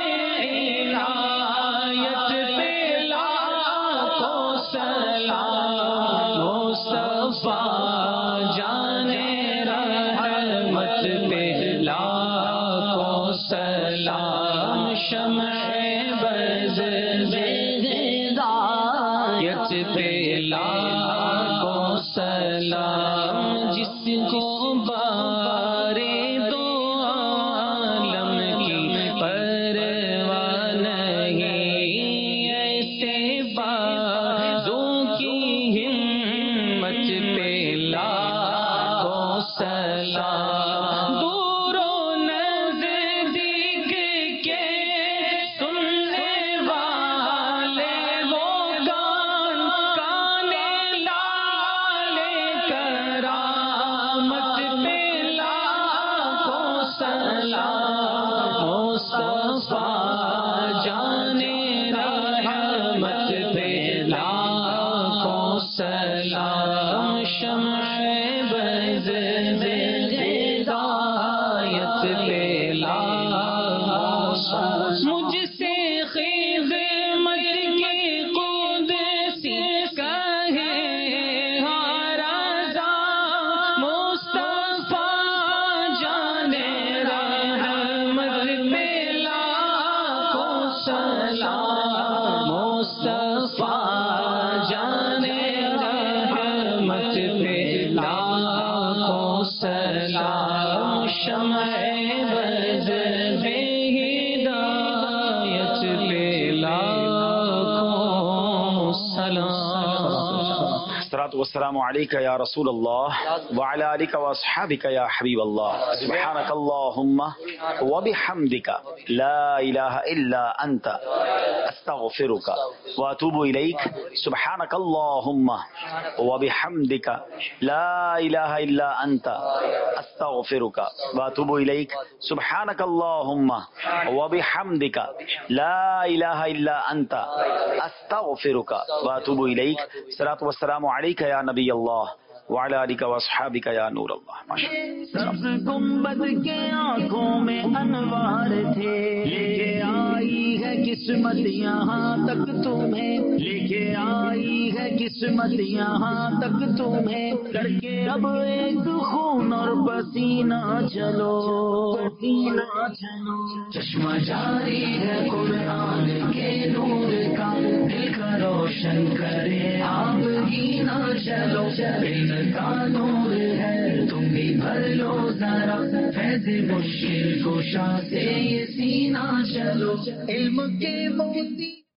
عنایت پہ لاکھوں سلام, مصطفیٰ جانے رحمت پہ لاکھوں سلام, شمع بز ہدایت پہ لاکھوں سلام, جس کو بارے دو عالم کی پرواہ نہیں, ایسے بازوں کی ہمت پہ لاکھوں سلام, دور و نزدیک کے سننے والے وہ گان کانے لالے کرامت پہ لاکھوں سلام, مصطفیٰ جانے رحمت پہ لاکھوں سلام, شمع بز ہدایت پہ لاکھوں سلام, مجھ سے خدمت کی قدسی کہے ہر رضا, مصطفیٰ جانے رحمت پہ لاکھوں سلام, مصطفیٰ جانے رحمت پہ لاکھوں سلام, شمع بز ہدایت پہ لاکھوں سلام. الصلاة والسلام عليك يا رسول الله وعلى آلك وأصحابك يا حبيب الله. سبحانك اللهم وبحمدك لا إله إلا أنت أستغفرك وأتوب إليك. سبحانك اللهم وبحمدك لا إله إلا أنت أستغفرك وأتوب إليك. سبحانك اللهم وبحمدك لا إله إلا أنت أستغفرك وأتوب إليك. الصلاة والسلام عليك يا نبي الله وعلى آلك وأصحابك يا نور الله. سبز گنبد کے آنکھوں میں انوار تھے, لے کے آئی ہے قسمت یہاں تک تمہیں, لے کے آئی ہے قسمت یہاں تک تمہیں, کر کے اب ایک خون اور پسینہ چلو چشمہ جاری ہے قرآن کے نور کا دل کا روشن کرے آپ گینا چلو علم کا نور ہے تم بھی بھر لو ذرا فیض مشکل کشا سے یہ سینہ چلو علم کے موتی